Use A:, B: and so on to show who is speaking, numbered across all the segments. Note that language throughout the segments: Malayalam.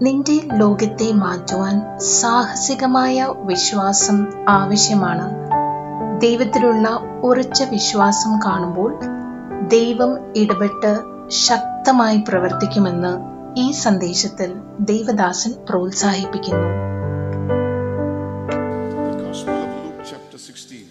A: നിന്റെ ലോകത്തെ മാറ്റുവാൻ സാഹസികമായ വിശ്വാസം ആവശ്യമാണ്. ദൈവത്തിലുള്ള ഉറച്ച വിശ്വാസം കാണുമ്പോൾ ദൈവം ഇടപെട്ട് ശക്തമായി പ്രവർത്തിക്കുമെന്ന് ഈ സന്ദേശത്തിൽ ദൈവദാസൻ പ്രോത്സാഹിപ്പിക്കുന്നു.
B: The Gospel of Luke chapter 16.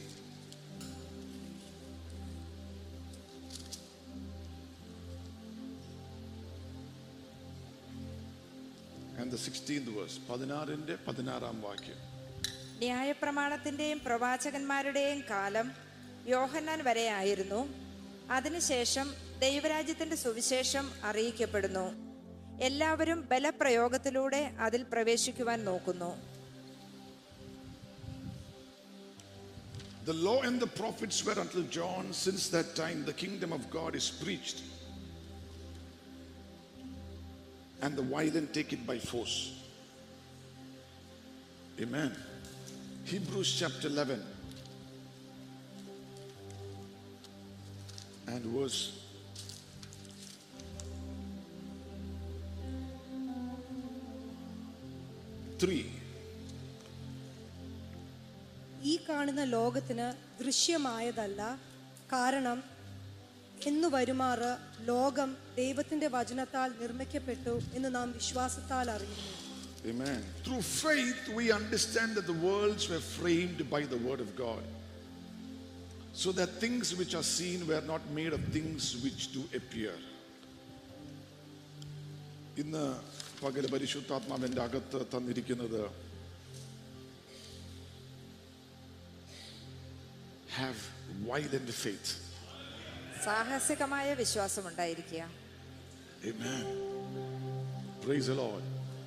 B: And the 16th verse, 16-ാം വാക്യം.
C: ന്യായപ്രമാണത്തിന്റെയും പ്രവാചകന്മാരുടെയും കാലം യോഹന്നാൻ വരെ ആയിരുന്നു. അതിനുശേഷം ദൈവരാജ്യത്തിന്റെ സുവിശേഷം അറിയിക്കപ്പെടുന്നു. എല്ലാവരും ബലപ്രയോഗത്തിലൂടെ അതിൽ പ്രവേശിക്കുവാൻ നോക്കുന്നു.
B: The law and the prophets were until John. Since that time the kingdom of God is preached, and the violent take it by force. Amen. Hebrews chapter 11 and verse 3.
D: ഈ കാണുന്ന ലോകത്തിന് ദൃശ്യമായതല്ല, കാരണം എന്നു വരുമാറ് ലോകം ദൈവത്തിന്റെ വചനത്താൽ നിർമ്മിക്കപ്പെട്ടു എന്ന് നാം വിശ്വാസത്താൽ അറിയുന്നു.
B: Amen. Through faith we understand that the worlds were framed by the word of God, so that things which are seen were not made of things which do appear. ഇന്ന് പകൽ പരിശുദ്ധാത്മാവിന്റെ അകത്ത് തന്നിരിക്കുന്നത് have violent faith.
C: സാഹസികമായ വിശ്വാസം ഉണ്ടായിരിക്കുക.
B: Amen. Praise the Lord.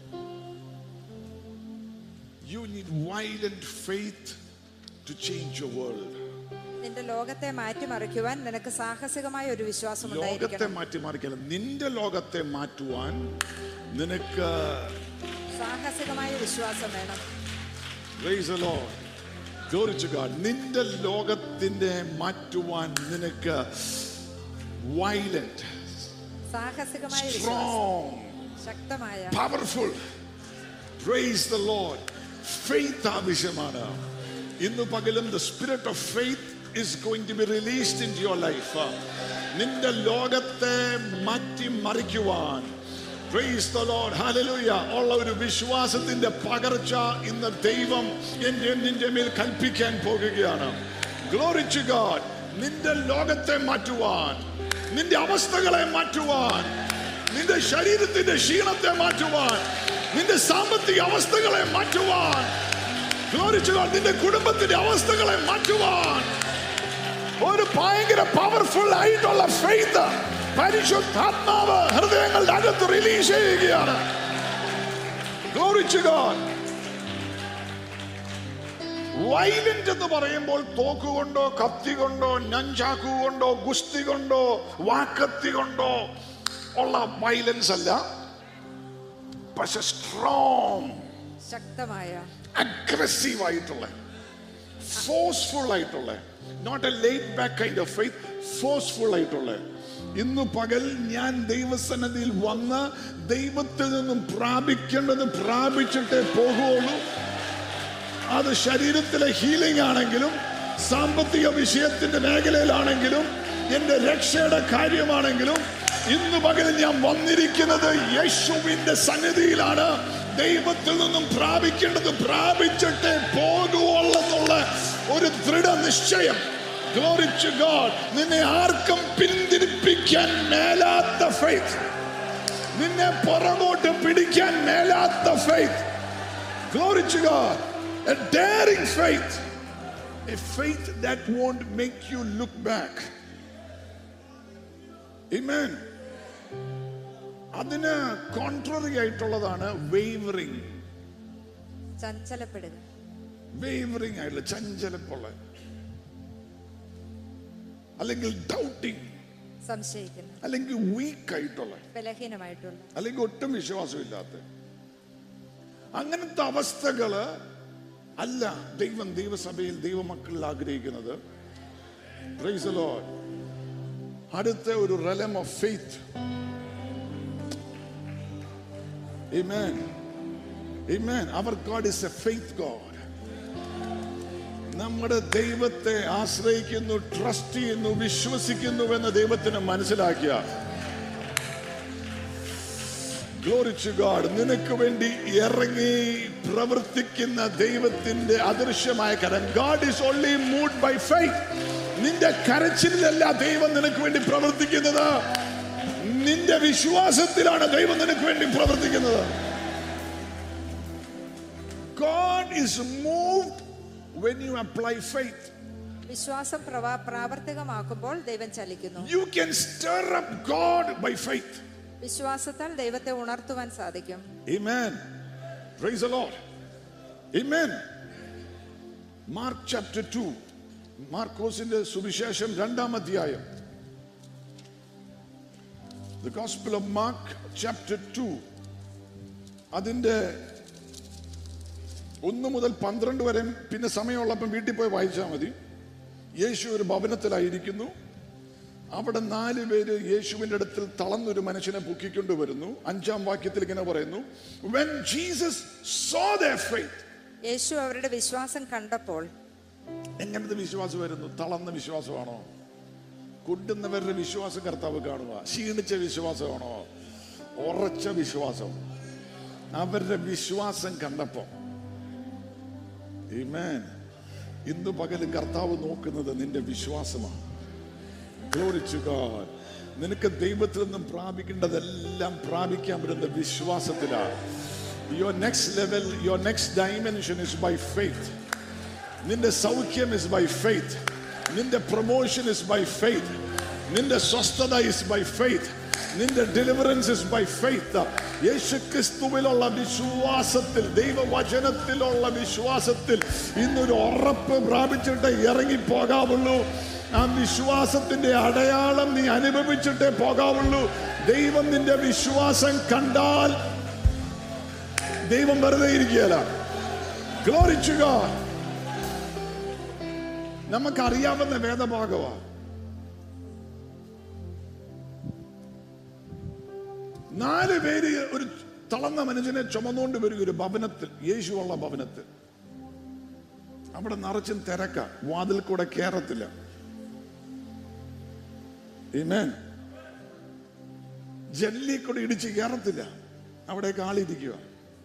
B: You need violent faith to change your world.
C: നിന്റെ ലോകത്തെ മാറ്റിമറിക്കുവാൻ നിനക്ക് സാഹസികമായ ഒരു വിശ്വാസം
B: ലോകത്തെ
C: ഉണ്ടായിരിക്കണം.
B: മാറ്റിമറിക്കല്ല, നിന്റെ ലോകത്തെ മാറ്റുവാൻ നിനക്ക്
C: സാഹസികമായ വിശ്വാസം വേണം.
B: Praise the Lord. Glory to God. നിന്റെ ലോകത്തിന്റെ മാറ്റുവാൻ നിനക്ക് violent,
C: സാഹസികമായ വിശ്വാസം,
B: strong,
C: ശക്തമായ,
B: powerful, praise the Lord, faith ആവശ്യമാണ്. ഇന്ന് പകലും the spirit of faith is going to be released into your life. നിന്റെ ലോകത്തെ മാറ്റി മറിക്കുവാൻ, praise the Lord, hallelujah, ഉള്ള ഒരു വിശ്വാസത്തിന്റെ പകർച്ച ഇന്ന് ദൈവം നിന്റെ മേൽ കൽപ്പിക്കാൻ പോകുകയാണ്. Glory to God. നിന്റെ ലോകത്തെ മാറ്റുവാൻ, നിന്റെ അവസ്ഥകളെ മാറ്റുവാൻ, നിന്റെ ശരീരത്തിന്റെ ക്ഷീണത്തെ മാറ്റുവാൻ, നിന്റെ സാമ്പത്തിക അവസ്ഥകളെ മാറ്റുവാൻ, Glory to God, നിന്റെ കുടുംബത്തിന്റെ അവസ്ഥകളെ മാറ്റുവാൻ ഒരു ഭയങ്കര പവർഫുൾ ആയിട്ടുള്ള ഫെയ്ത്ത് പരിശുദ്ധാത്മാവ് ഹൃദയങ്ങളുടെ അകത്ത് റിലീസ് ചെയ്യുകയാണ്. Glory to God. വയലന്റ് എന്ന് പറയുമ്പോൾ തോക്കുകൊണ്ടോ കത്തി കൊണ്ടോ നഞ്ചാക്കു കൊണ്ടോ ഗുസ്തി കൊണ്ടോ വാക്കത്തി കൊണ്ടോ ഉള്ള വയലൻസ് അല്ല, പക്ഷെ സ്ട്രോങ്,
C: ശക്തമായ,
B: അഗ്രസീവ് ആയിട്ടുള്ള, ഫോഴ്സ്ഫുൾ ആയിട്ടുള്ള, not a laid back kind of faith, forceful ആയിട്ടുള്ള. ഇന്ന് പകൽ ഞാൻ ദൈവസന്നിധിയിൽ വന്ന് ദൈവത്തിൽ നിന്നും പ്രാപിക്കേണ്ടത് പ്രാപിച്ചിട്ടേ പോകുള്ളൂ. അത് ശരീരത്തിലെ ഹീലിംഗ് ആണെങ്കിലും സാമ്പത്തിക വിഷയത്തിന്റെ മേഖലയിലാണെങ്കിലും എന്റെ രക്ഷയുടെ കാര്യമാണെങ്കിലും ഇന്ന് പകൽ ഞാൻ വന്നിരിക്കുന്നത് യേശുവിന്റെ സന്നിധിയിലാണ്. ദൈവത്തിൽ നിന്നും പ്രാപിക്കേണ്ടത് പ്രാപിച്ചിട്ടേ പോകുള്ളെന്നുള്ള ഒരു ദൃഢനിശ്ചയം. Glory to God. നിന്നെ ആർക്കും പിന്തിരിപ്പിക്കാൻ മേലാത്ത faith, നിന്നെ പുറകോട്ട് പിടിക്കാൻ മേലാത്ത faith. Glory to God. A daring faith, a faith that won't make you look back. Amen. അതിന് കോൺട്രറി ആയിട്ടുള്ളതാണ് വേവറിങ്.
C: ചഞ്ചലപ്പെടുക,
B: വേവറിങ് ആയിട്ടുള്ള, ചഞ്ചലപ്പുള്ള, അല്ലെങ്കിൽ ഡൗട്ടിങ്,
C: സംശയിക്കുന്ന,
B: അല്ലെങ്കിൽ വീക്ക് ആയിട്ടുള്ള,
C: ബലഹീനമായിട്ടുള്ള,
B: അല്ലെങ്കിൽ ഒട്ടും വിശ്വാസമില്ലാത്ത അങ്ങനത്തെ അവസ്ഥകള് അല്ല ദൈവം ദൈവസഭയിൽ ദൈവമക്കളിൽ ആഗ്രഹിക്കുന്നത്. Praise the Lord. അടുത്ത ഒരു realm of faith. Amen. Amen. Our God is a faith God. നമ്മുടെ ദൈവത്തെ ആശ്രയിക്കുന്നു, ട്രസ്റ്റ് ചെയ്യുന്നു, വിശ്വസിക്കുന്നുവെന്ന് ദൈവത്തിന് മനസ്സിലാക്കിയ, Glory to God, നിനക്ക് വേണ്ടി ഇറങ്ങി പ്രവർത്തിക്കുന്ന ദൈവത്തിന്റെ അദൃശ്യമായ കരം. God is only moved by faith. നിന്റെ കരച്ചിലല്ല ദൈവം നിനക്ക് വേണ്ടി പ്രവർത്തിക്കുന്നത്, നിന്റെ വിശ്വാസത്തിലാണ് ദൈവം നിനക്ക് വേണ്ടി പ്രവർത്തിക്കുന്നത്. God is moved when you apply faith.
C: വിശ്വാസം പ്രാവർത്തികമാക്കുമ്പോൾ ദൈവം ചലിക്കുന്നു.
B: You can stir up God by faith.
C: വിശ്വാസത്താൽ ദൈവത്തെ ഉണർത്തുവാൻ സാധിക്കും.
B: Amen. Praise the Lord. Amen. Mark chapter 2. മാർക്കോസിന്റെ സുവിശേഷം 2-ാം അധ്യായം. The Gospel of Mark chapter 2. അതിന്റെ 1 മുതൽ 12 വരെ, പിന്നെ സമയമുള്ളപ്പം വീട്ടിൽ പോയി വായിച്ചാൽ മതി. യേശു ഒരു ഭവനത്തിലായിരിക്കുന്നു. അവിടെ 4 പേര് യേശുവിന്റെ അടുത്തിൽ തളർന്നൊരു മനുഷ്യനെ പൊക്കിക്കൊണ്ടുവരുന്നു. 5-ാം വാക്യത്തിൽ ഇങ്ങനെ പറയുന്നു, when Jesus saw their faith.
C: യേശു അവരുടെ വിശ്വാസം കണ്ടപ്പോൾ.
B: എങ്ങനത്തെ വിശ്വാസം വരുന്നു? തളർന്ന വിശ്വാസമാണോ? കൊണ്ടുന്നവരുടെ വിശ്വാസം കർത്താവ് കാണുക. ക്ഷീണിച്ച വിശ്വാസമാണോ? ഉറച്ച വിശ്വാസം. അവരുടെ വിശ്വാസം കണ്ടപ്പോ, ആമേൻ, ഇന്ന് പകലും കർത്താവ് നോക്കുന്നത് നിന്റെ വിശ്വാസമാണ്. Glory to God. നിനക്ക് ദൈവത്തിൽ നിന്നും പ്രാപിക്കേണ്ടതെല്ലാം പ്രാപിക്കാൻ പറ്റുന്ന വിശ്വാസത്തിലാണ്. Your next level, your next dimension is by faith. നിന്റെ സൗഖ്യം is by faith. നിന്റെ പ്രൊമോഷൻ is by faith. നിന്റെ സ്വസ്ഥത is by faith. നിന്റെ deliverance is by faith. യേശുക്രിസ്തുവിലുള്ള വിശ്വാസത്തിൽ, ദൈവവചനത്തിലുള്ള വിശ്വാസത്തിൽ ഇന്നൊരു ഉറപ്പ് പ്രാപിച്ചിട്ട് ഇറങ്ങി പോകാവുള്ളൂ. ആ വിശ്വാസത്തിന്റെ അടയാളം നീ അനുഭവിച്ചിട്ടേ പോകാവുള്ളൂ. ദൈവം നിന്റെ വിശ്വാസം കണ്ടാൽ ദൈവം വെറുതെ ഇരിക്കുകയല്ല. Glory to God. നമുക്കറിയാവുന്ന വേദഭാഗമാണ്. 4 പേര് ഒരു തളർന്ന മനുഷ്യനെ ചുമന്നുകൊണ്ട് വരിക ഒരു ഭവനത്തിൽ, യേശുവുള്ള ഭവനത്തിൽ. അവിടെ നിറച്ചും തിരക്ക, വാതിൽ കൂടെ കേറത്തില്ല. ആമേൻ. ജനലിൽ കൂടെ ഇടിച്ച് കയറത്തില്ല. അവിടേക്ക് ആളിരിക്കുക.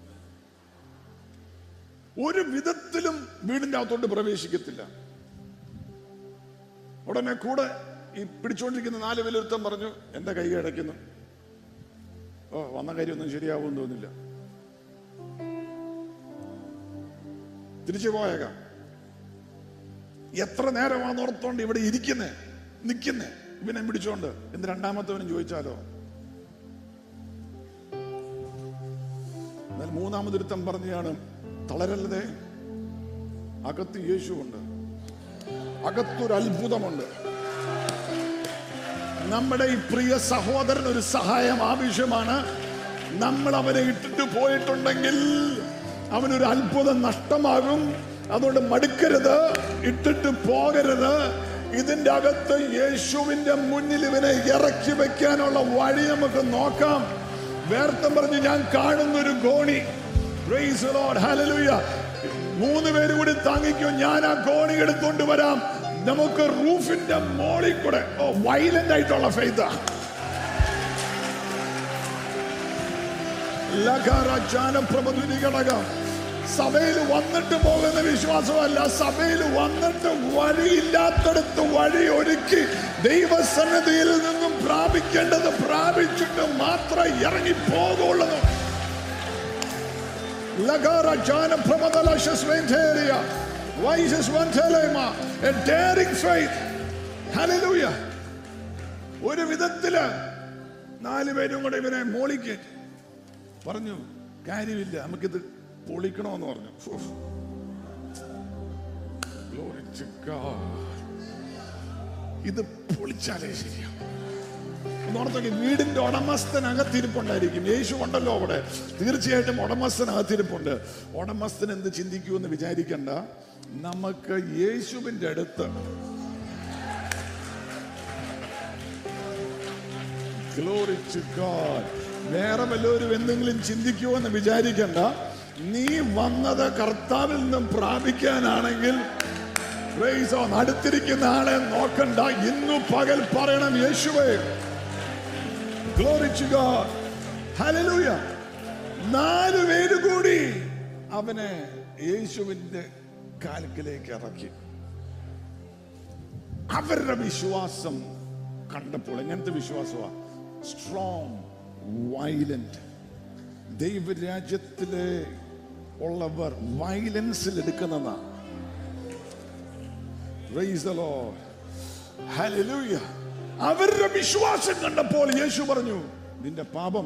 B: ഒരു വിധത്തിലും വീടിന്റെ അകത്തോട്ട് പ്രവേശിക്കത്തില്ല. ഉടനെ കൂടെ ഈ പിടിച്ചുകൊണ്ടിരിക്കുന്ന 4 പേരൊരുത്തൻ പറഞ്ഞു, എന്റെ കൈ അടയ്ക്കുന്നു. വന്ന കാര്യമൊന്നും ശരിയാവുമെന്ന് തോന്നില്ല, തിരിച്ചു പോയേക്കാം. എത്ര നേരമാണെന്ന് ഓർത്തോണ്ട് ഇവിടെ നിൽക്കുന്നേ ഇവനെ പിടിച്ചോണ്ട് എന്ന് രണ്ടാമത്തവനും ചോദിച്ചാലോ? എന്നാൽ 3-ാമതൊരുത്തൻ പറഞ്ഞാണ്, തളരരുതേ, അകത്ത് യേശുവുണ്ട്, അകത്തൊരു അത്ഭുതമുണ്ട്. നമ്മുടെ ഈ പ്രിയ സഹോദരൻ ഒരു സഹായം ആവശ്യമാണ്. നമ്മൾ അവനെ ഇട്ടിട്ട് പോയിട്ടുണ്ടെങ്കിൽ അവനൊരു അത്ഭുതം നഷ്ടമാകും. അതുകൊണ്ട് മടുക്കരുത്, ഇട്ടിട്ട് പോകരുത്. ഇതിന്റെ അകത്ത് യേശുവിന്റെ മുന്നിൽ ഇവനെ ഇറക്കി വെക്കാനുള്ള വഴി നമുക്ക് നോക്കാം. വേർത്തം പറഞ്ഞ് ഞാൻ കാണുന്നൊരു Gony. Praise the Lord. Hallelujah. 3 പേര് കൂടി താങ്ങിക്കോ, ഞാൻ ആ ഗോണി എടുത്തുകൊണ്ട് വരാം. നമുക്ക് റൂഫിന്റെ മോളിൽ കൂടെ വയലന്റ് ആയിട്ടുള്ള ഫെയ്ത്ത്. സഭയിൽ വന്നിട്ട് പോകുന്ന വിശ്വാസമല്ല, സഭയിൽ വന്നിട്ട് വഴിയില്ലാത്തടത്ത് വഴി ഒരുക്കി ദൈവസന്നിധിയിൽ നിന്നും പ്രാപിക്കേണ്ടത് പ്രാപിച്ചിട്ട് മാത്രം ഇറങ്ങി പോകുള്ളൂ. A daring faith. Hallelujah. ഒരു വിധത്തില് 4 പേരും കൂടെ ഇവനെ മോളിക്കേറ്റ് പറഞ്ഞു, കാര്യമില്ല, നമുക്കിത് പൊളിക്കണമെന്ന് പറഞ്ഞു. Glory to God. ഇത് പൊളിച്ചാലേ ശരിയാവും. ഓർത്തൊക്കെ വീടിന്റെ ഉടമസ്ഥനകത്തിരിപ്പുണ്ടായിരിക്കും. യേശു ഉണ്ടല്ലോ അവിടെ, തീർച്ചയായിട്ടും ഉടമസ്ഥനകത്തിരിപ്പുണ്ട്. ഉടമസ്ഥൻ എന്ത് ചിന്തിക്കുമെന്ന് വിചാരിക്കണ്ട. നമുക്ക് യേശുവിന്റെ അടുത്ത് Glory to God. വേറെ വല്ലവരും എന്തെങ്കിലും ചിന്തിക്കുമോ എന്ന് വിചാരിക്കണ്ട. നീ വന്നത് കർത്താവിൽ നിന്നും പ്രാപിക്കാനാണെങ്കിൽ അടുത്തിരിക്കുന്ന ആളെ നോക്കണ്ട, ഇന്നു പകൽ പറയണം യേശുവേ. Glory to God. Hallelujah. 4 പേര് കൂടി അവനെ യേശുവിന്റെ കാൽക്കിലേക്ക് ഇറക്കി. അവരുടെ വിശ്വാസം കണ്ടപ്പോൾ എങ്ങനത്തെ വിശ്വാസമാണ്? Strong, violent. ദൈവരാജ്യത്തിലെ ഉള്ളവർ വയലൻസിൽ എടുക്കുന്നതാ. Praise the Lord. Hallelujah. അവരുടെ വിശ്വാസം കണ്ടപ്പോൾ യേശു പറഞ്ഞു, നിന്റെ പാപം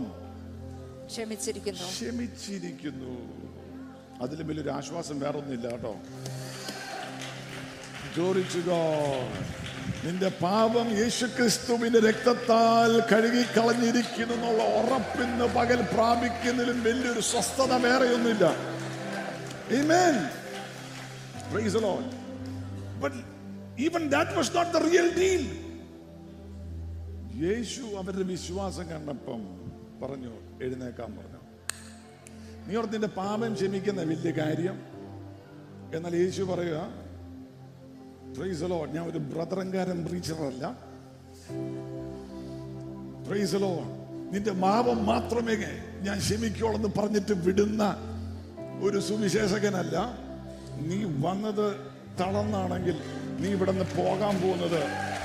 B: ക്ഷമിച്ചിരിക്കുന്നു. അതിലും വലിയൊരു ആശ്വാസം വേറൊന്നുമില്ല കേട്ടോ. Glory to God. നിന്റെ പാപം യേശുക്രിസ്തുവിന്റെ രക്തത്താൽ കഴുകിക്കളഞ്ഞിരിക്കുന്നു എന്നുള്ള ഉറപ്പിന്ന് പകൽ പ്രാപിക്കുന്നതിലും വലിയൊരു സ്വസ്ഥത വേറെയൊന്നുമില്ല. Amen. Praise the Lord. But even that was not the real deal. യേശു അവരുടെ വിശ്വാസം കണ്ടപ്പം പറഞ്ഞു, എഴുന്നേക്കാൻ പറഞ്ഞു. നീ ഓർത്ത് നിന്റെ പാപം ക്ഷമിക്കുന്ന വലിയ കാര്യം. എന്നാൽ യേശു പറയുക, പ്രൈസ് ദി ലോർഡ്, ഞാൻ ഒരു ബ്രദറൻകാരൻ പ്രീച്ചറല്ല. പ്രൈസ് ദി ലോർഡ്, നിന്റെ പാപം മാത്രമേ ഞാൻ ക്ഷമിക്കോളെന്ന് പറഞ്ഞിട്ട് വിടുന്ന ഒരു സുവിശേഷകനല്ല. നീ വന്നത് തളർന്നാണെങ്കിൽ നീ ഇവിടെ നിന്ന് പോകാൻ പോകുന്നത്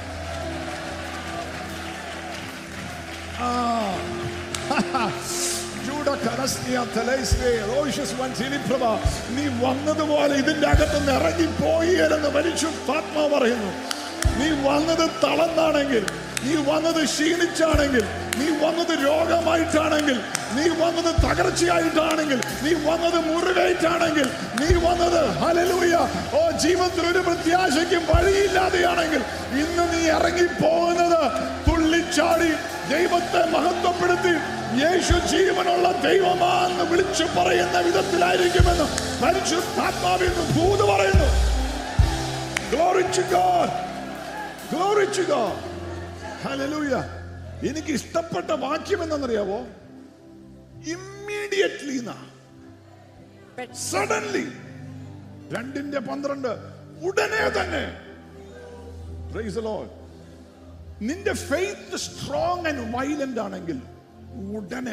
B: നീ വന്നതുപോലെ ഇതിന്റെ അകത്തുനിന്ന് ഇറങ്ങിപ്പോയി എന്ന് പരിശുദ്ധാത്മാവ് പറയുന്നു. നീ വന്നത് തളർന്നാണെങ്കിൽ, നീ വന്നത് ക്ഷീണിച്ചാണെങ്കിൽ, നീ വന്നത് രോഗമായിട്ടാണെങ്കിൽ, നീ വന്നത് തകർച്ചയായിട്ടാണെങ്കിൽ, നീ വന്നത് മുറിവേറ്റാണെങ്കിൽ, നീ വന്നത് ഹല്ലേലൂയ ജീവിതത്തിൽ ഒരു പ്രത്യാശയ്ക്കും വഴിയില്ലാതെയാണെങ്കിൽ, ഇന്ന് നീ ഇറങ്ങിപ്പോകുന്നത് തുള്ളിച്ചാടി ദൈവത്തെ മഹത്വപ്പെടുത്തി യേശു ജീവനുള്ള ദൈവമാണെന്ന് വിളിച്ചു പറയുന്ന വിധത്തിലായിരിക്കുമെന്ന് പരിശുദ്ധാത്മാവിൽ നിന്ന് ദൂത് പറയുന്നു. Glory to God. Glory to God. Hallelujah. എനിക്ക് ഇഷ്ടപ്പെട്ട വാക്യം എന്താണെന്നറിയാവോ? Immediately, suddenly. 2:12 ഉടനെ തന്നെ. Praise the Lord. നിന്റെ ഫെയ്ത്ത് സ്ട്രോങ് ആൻഡ് വയലന്റ് ആണെങ്കിൽ ഉടനെ.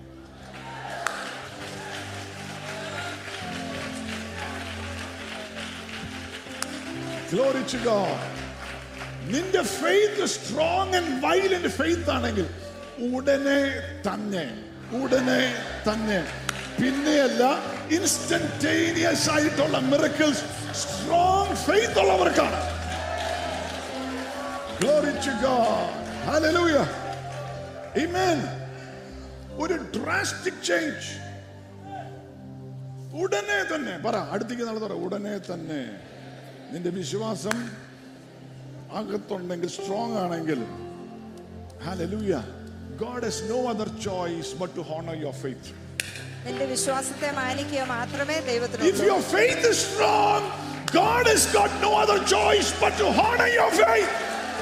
B: Glory to God. നിന്റെ faith strong and violent faith ആണെങ്കിൽ ഉടനെ തന്നെ, ഉടനെ തന്നെ. പിന്നെയല്ല, ഇൻസ്റ്റന്റേനിയസ് ആയിട്ടുള്ള മിറക്കിൾസ് സ്ട്രോങ് ഫെയ്ത്ത് ഉള്ളവർക്കാണ്. Glory to God. Hallelujah. Amen. ഒരു drastic change. ഉടനെ തന്നെ. പറ, അടുത്തേക്ക് നടന്നു. ഉടനെ തന്നെ. നിന്റെ വിശ്വാസം അകത്തുണ്ടെങ്കിൽ, സ്ട്രോങ് ആണെങ്കിൽ, hallelujah, God has no other choice but to honor your faith.
C: നിന്റെ വിശ്വാസത്തെ മാനിക്കുക മാത്രമേ ദൈവത്തിനുള്ളൂ.
B: If your faith is strong, God has got no other choice but to honor your faith.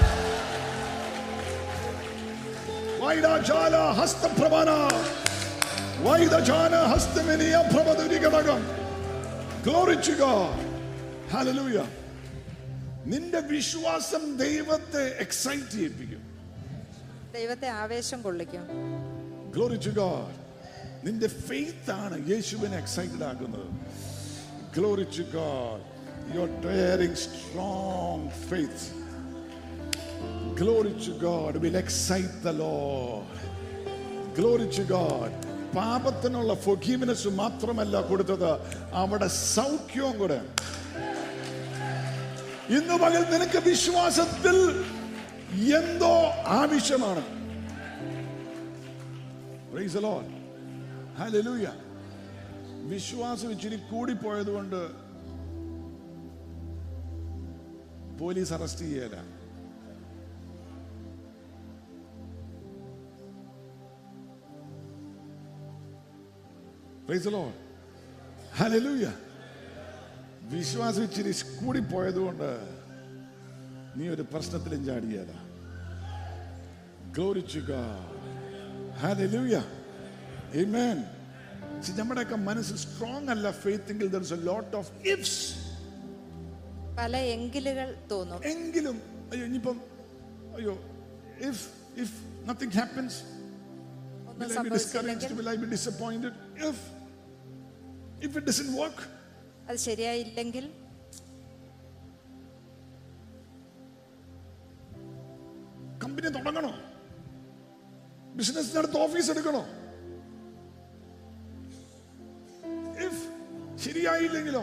B: വൈദജാല ഹസ്തപ്രഭന വൈദജാന ഹസ്തമിനിയ പ്രഭദുരികടകം. Glory to God. Hallelujah. നിന്റെ വിശ്വാസം ദൈവത്തെ എക്സൈറ്റ് ചെയ്യിപ്പിക്കും,
C: ദൈവത്തെ ആവേശം കൊള്ളിക്കും.
B: Glory to God. നിന്റെ ഫെയ്ത്ത് ആണ് യേശുവിനെ എക്സൈറ്റഡ് ആക്കുന്നത്. Glory to God. You're bearing strong faith. Glory to God will excite the Lord. Glory to God. പാപത്തിനുള്ള forgiveness മാത്രമല്ല കൊടുത്തത്, അവിടെ സൗഖ്യവും കൂടെ. ഇന്ന് പകൽ നിനക്ക് വിശ്വാസത്തിൽ എന്തോ ആവശ്യമാണ്. Praise the Lord. Hallelujah. വിശ്വാസം ഇച്ചിരി കൂടിപ്പോയത് കൊണ്ട് പോലീസ് അറസ്റ്റ് ചെയ്യല. Praise the Lord. Hallelujah. വിശ്വാസം ഇച്ചിരി കൂടിപ്പോയത് കൊണ്ട് നീ ഒരു പ്രശ്നത്തിലും ചാടിയല്ല. Glory to God. Hallelujah. Amen. See, നമ്മുടെയൊക്കെ മനസ്സ് സ്ട്രോങ് അല്ല faith. there is a lot of ifs.
C: പല എങ്കിലുകൾ തോന്നും.
B: എങ്കിലും അയ്യോ ഇനിയിപ്പം അയ്യോ if nothing happens, will I be discouraged? Will I be disappointed? If it doesn't work,
C: അത് ശരിയായില്ലെങ്കിൽ,
B: കമ്പനി തുടങ്ങണോ? ബിസിനസ്സിനടുത്ത് ഓഫീസ് എടുക്കണോ? ശരിയായില്ലെങ്കിലോ?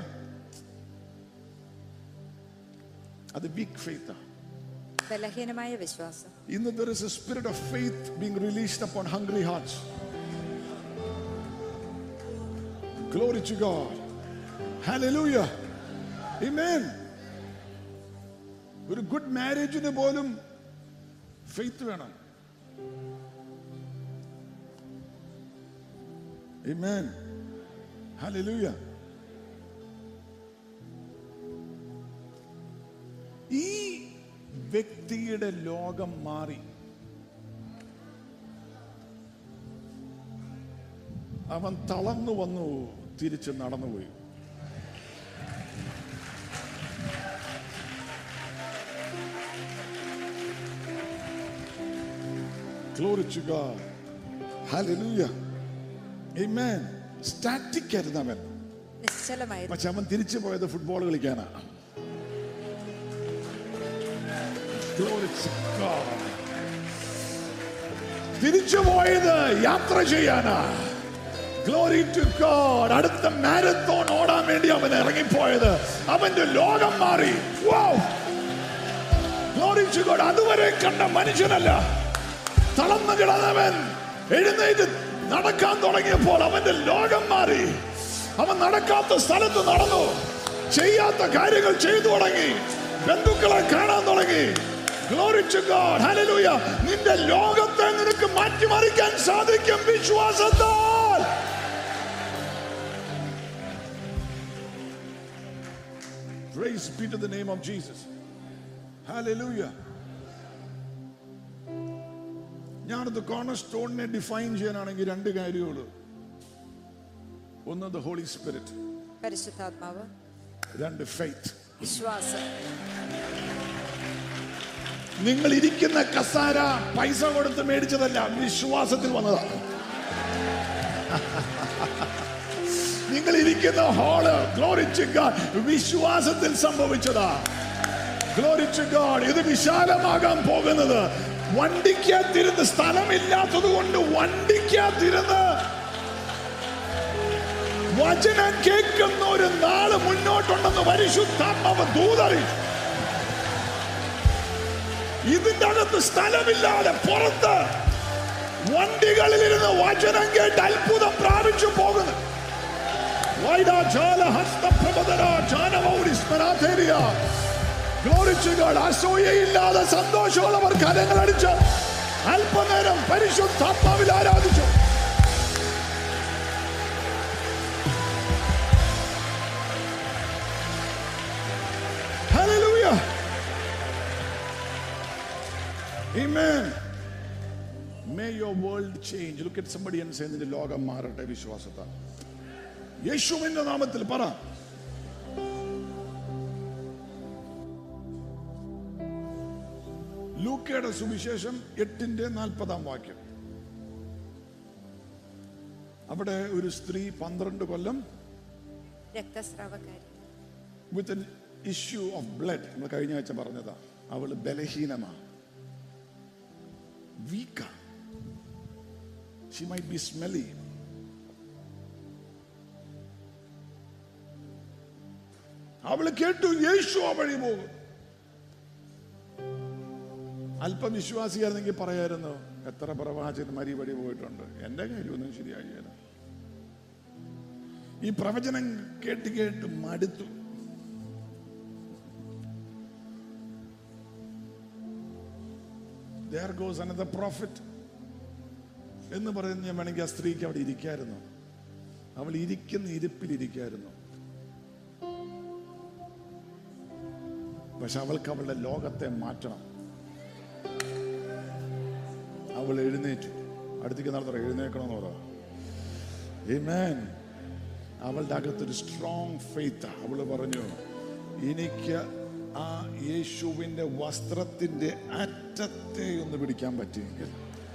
B: അത് വീക്ക് ഫെയ്ത്ത്.
C: ബലഹീനമായ വിശ്വാസം.
B: ഇന്ന് there is a spirit of faith being released upon hungry hearts. Glory to God. Hallelujah. Amen. ഒരു ഗുഡ് മാരേജിന് പോലും ഫെയ്ത്ത് വേണം. Amen. Hallelujah. ഈ വ്യക്തിയുടെ ലോകം മാറി. അവൻ തളർന്നു വന്നു, തിരിച്ച് നടന്നുപോയി. Glory to God. Hallelujah. Amen. Static ആയിരുന്നു അവൻ.
C: നിശ്ചലമായിരുന്നു.
B: പക്ഷെ അവൻ തിരിച്ചു പോയത് ഫുട്ബോൾ കളിക്കാനാ. Glory to God. തിരിച്ചു പോയത് യാത്ര ചെയ്യാനാ. Glory to God. അടുത്ത മാരത്തോൺ ഓടാൻ വേണ്ടി അവൻ ഇറങ്ങിപ്പോയത്. അവന്റെ ലോകം മാറി. Wow. Glory to God. അതുവരെ കണ്ട മനുഷ്യനല്ല. തളർന്നു കിടന്നവൻ എഴുന്നേറ്റ് നടക്കാൻ തുടങ്ങിയപ്പോൾ അവന്റെ ലോകം മാറി. അവൻ നടക്കാത്ത സ്ഥലത്ത് നടന്നു, ചെയ്യാത്ത കാര്യങ്ങൾ ചെയ്തു തുടങ്ങി, ബന്ധുക്കളെ കാണാൻ തുടങ്ങി. Glory to God. Hallelujah. നിന്റെ ലോകത്തെ നിനക്ക് മാറ്റിമറിക്കാൻ സാധിക്കും വിശ്വാസത്താൽ. Praise be to the name of Jesus. Hallelujah. ഞാനത് കോർണർ സ്റ്റോണിനെ ഡിഫൈൻ ചെയ്യാനാണെങ്കിൽ രണ്ട് കാര്യമുള്ളൂ. ഒന്ന് ദ ഹോളി സ്പിരിറ്റ്,
C: പരിശുദ്ധാത്മാവ്.
B: രണ്ട് ഫെയ്ത്ത്,
C: വിശ്വാസം.
B: നിങ്ങൾ ഇരിക്കുന്ന കസാര പൈസ കൊടുത്ത് മേടിച്ചതല്ല, വിശ്വാസത്തിൽ വന്നതാണ്. നിങ്ങൾ ഇരിക്കുന്ന ഹാള് ഗ്ലോറി ടു ഗോഡ് വിശ്വാസത്തിൽ സംഭവിച്ചതാ. Glory to God. ഇത് വിശാലമാകാൻ പോകുന്നത് വണ്ടിക്കകത്തിരുന്ന് സ്ഥലമില്ലാത്തത് കൊണ്ട് വണ്ടിക്കകത്തിരുന്ന് വചനം കേൾക്കുന്ന ഒരു നാള് മുന്നോട്ടുണ്ടെന്ന് പരിശുദ്ധാത്മാവ് ദൂതറിയിച്ചു. ഇതിന്റെ അകത്ത് സ്ഥലമില്ലാതെ പുറത്ത് വണ്ടികളിലിരുന്ന് വചനം കേട്ട് അത്ഭുതം പ്രാപിച്ചു പോകുന്നു. അസൂയയില്ലാതെ സന്തോഷമുള്ളവർ കരങ്ങളടിച്ച് അല്പനേരം പരിശുദ്ധാത്മാവിൽ ആരാധിച്ചു. Hallelujah. Amen. May your world change. Look at somebody and say, നിന്റെ ലോകം മാറട്ടെ വിശ്വാസത്താൽ. യേശുവിന്റെ നാമത്തിൽ പറ. ലൂക്കയുടെ സുവിശേഷം 8:40 അവിടെ ഒരു സ്ത്രീ 12 കൊല്ലം
C: രക്തസ്രാവക്കാരി,
B: with an issue of blood. നമ്മൾ കഴിഞ്ഞ ആഴ്ച പറഞ്ഞതാ. അവള് ബലഹീനമാ, വീക്കാ. She might be smelly. അവള് കേട്ടു യേശു ആ വഴി പോകും. അല്പം വിശ്വാസിയായിരുന്നെങ്കിൽ പറയായിരുന്നു, എത്ര പ്രവാചകന്മാർ ഈ വഴി പോയിട്ടുണ്ട്, എന്റെ കാര്യമൊന്നും ശരിയായില്ല. ഈ പ്രവചനം കേട്ട് കേട്ട് മടുത്തു. There goes another prophet എന്ന് പറയുന്ന ഞാൻ വേണമെങ്കിൽ ആ സ്ത്രീക്ക് അവിടെ ഇരിക്കായിരുന്നു. അവൾ ഇരിക്കുന്ന ഇരിപ്പിലിരിക്കായിരുന്നു. പക്ഷെ അവൾക്ക് അവളുടെ ലോകത്തെ മാറ്റണം. അവൾ എഴുന്നേറ്റു. അടുത്തേക്ക് നടത്തറ, എഴുന്നേക്കണമെന്ന് പറ. Amen. അവളുടെ അകത്തൊരു സ്ട്രോങ് ഫെയ്ത്ത്. അവള് പറഞ്ഞു, എനിക്ക് ആ യേശുവിന്റെ വസ്ത്രത്തിന്റെ അറ്റത്തെ ഒന്ന് പിടിക്കാൻ പറ്റിയെങ്കിൽ.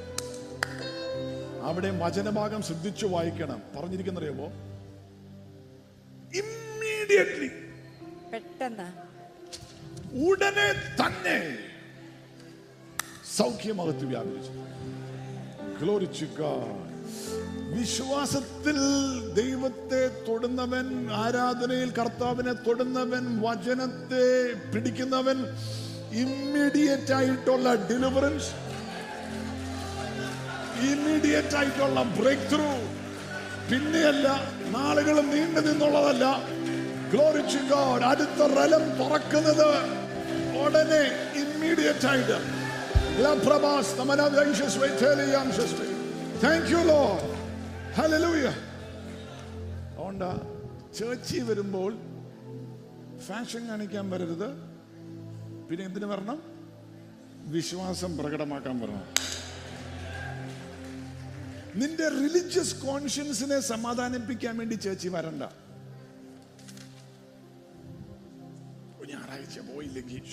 B: അവിടെ വചനഭാഗം ശ്രദ്ധിച്ചു വായിക്കണം. പറഞ്ഞിരിക്കുന്നറിയാമോ? ഇമ്മീഡിയറ്റ്ലി,
C: പെട്ടെന്ന്,
B: ഉടനെ തന്നെ സൗഖ്യമകത്ത് വ്യാപരിച്ചു. Glory to God. വിശ്വാസത്തിൽ ദൈവത്തെ തൊടുന്നവൻ, ആരാധനയിൽ കർത്താവിനെ തൊടുന്നവൻ, വചനത്തെ പിടിക്കുന്നവൻ, ഇമ്മീഡിയറ്റ് ആയിട്ടുള്ള ഡെലിവറൻസ്, ഇമ്മീഡിയറ്റ് ആയിട്ടുള്ള ബ്രേക്ക് ത്രൂ. പിന്നെയല്ല, നാളുകൾ നീണ്ടു നിന്നുള്ളതല്ല. Glory to God. അടുത്ത റലം തുറക്കുന്നത് ഉടനെ, ഇമ്മീഡിയറ്റ് ആയിട്ട്. Thank you, Lord. Hallelujah. അതുകൊണ്ട് ചേർച്ചിൽ വരുമ്പോൾ ഫാഷൻ കാണിക്കാൻ വരരുത്. പിന്നെ എന്തിനു വരണം? വിശ്വാസം പ്രകടമാക്കാൻ വരണം. നിന്റെ റിലീജിയസ് കോൺഷ്യൻസിനെ സമാധാനിപ്പിക്കാൻ വേണ്ടി ചേച്ചി വരണ്ട. ഞായറാഴ്ച പോയില്ലെങ്കിൽ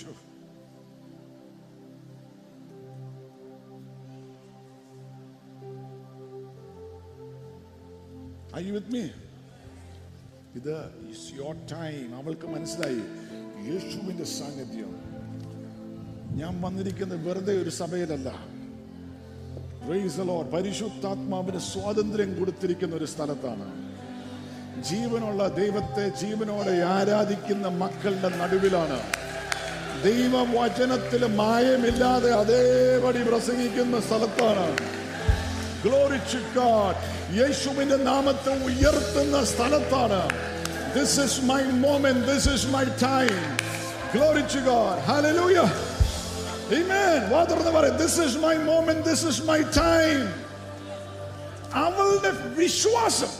B: Are you with me? ഇത് is your time. അവൾക്ക് മനസ്സിലായി യേശുവിന്റെ സാന്നിധ്യം. ഞാൻ വന്നിരിക്കുന്നത് വെറുതെ ഒരു സഭയിലല്ല. Praise the Lord. പരിശുദ്ധാത്മാവിന് സ്വാതന്ത്ര്യം കൊടുത്തിരിക്കുന്ന ഒരു സ്ഥലത്താണ്. ജീവനുള്ള ദൈവത്തെ ജീവനോടെ ആരാധിക്കുന്ന മക്കളുടെ നടുവിലാണ്. ദൈവവചനത്തിൽ മായമില്ലാതെ അതേപടി പ്രസംഗിക്കുന്ന സ്ഥലത്താണ്. Glory to God. യേശുവിന്റെ നാമത്തെ ഉയർത്തുന്ന സ്ഥലത്താണ്. This is my moment. This is my time. Glory to God. Hallelujah. Amen. വാതുറന്ന് പറ, this is my moment. This is my time. അവളുടെ വിശ്വാസം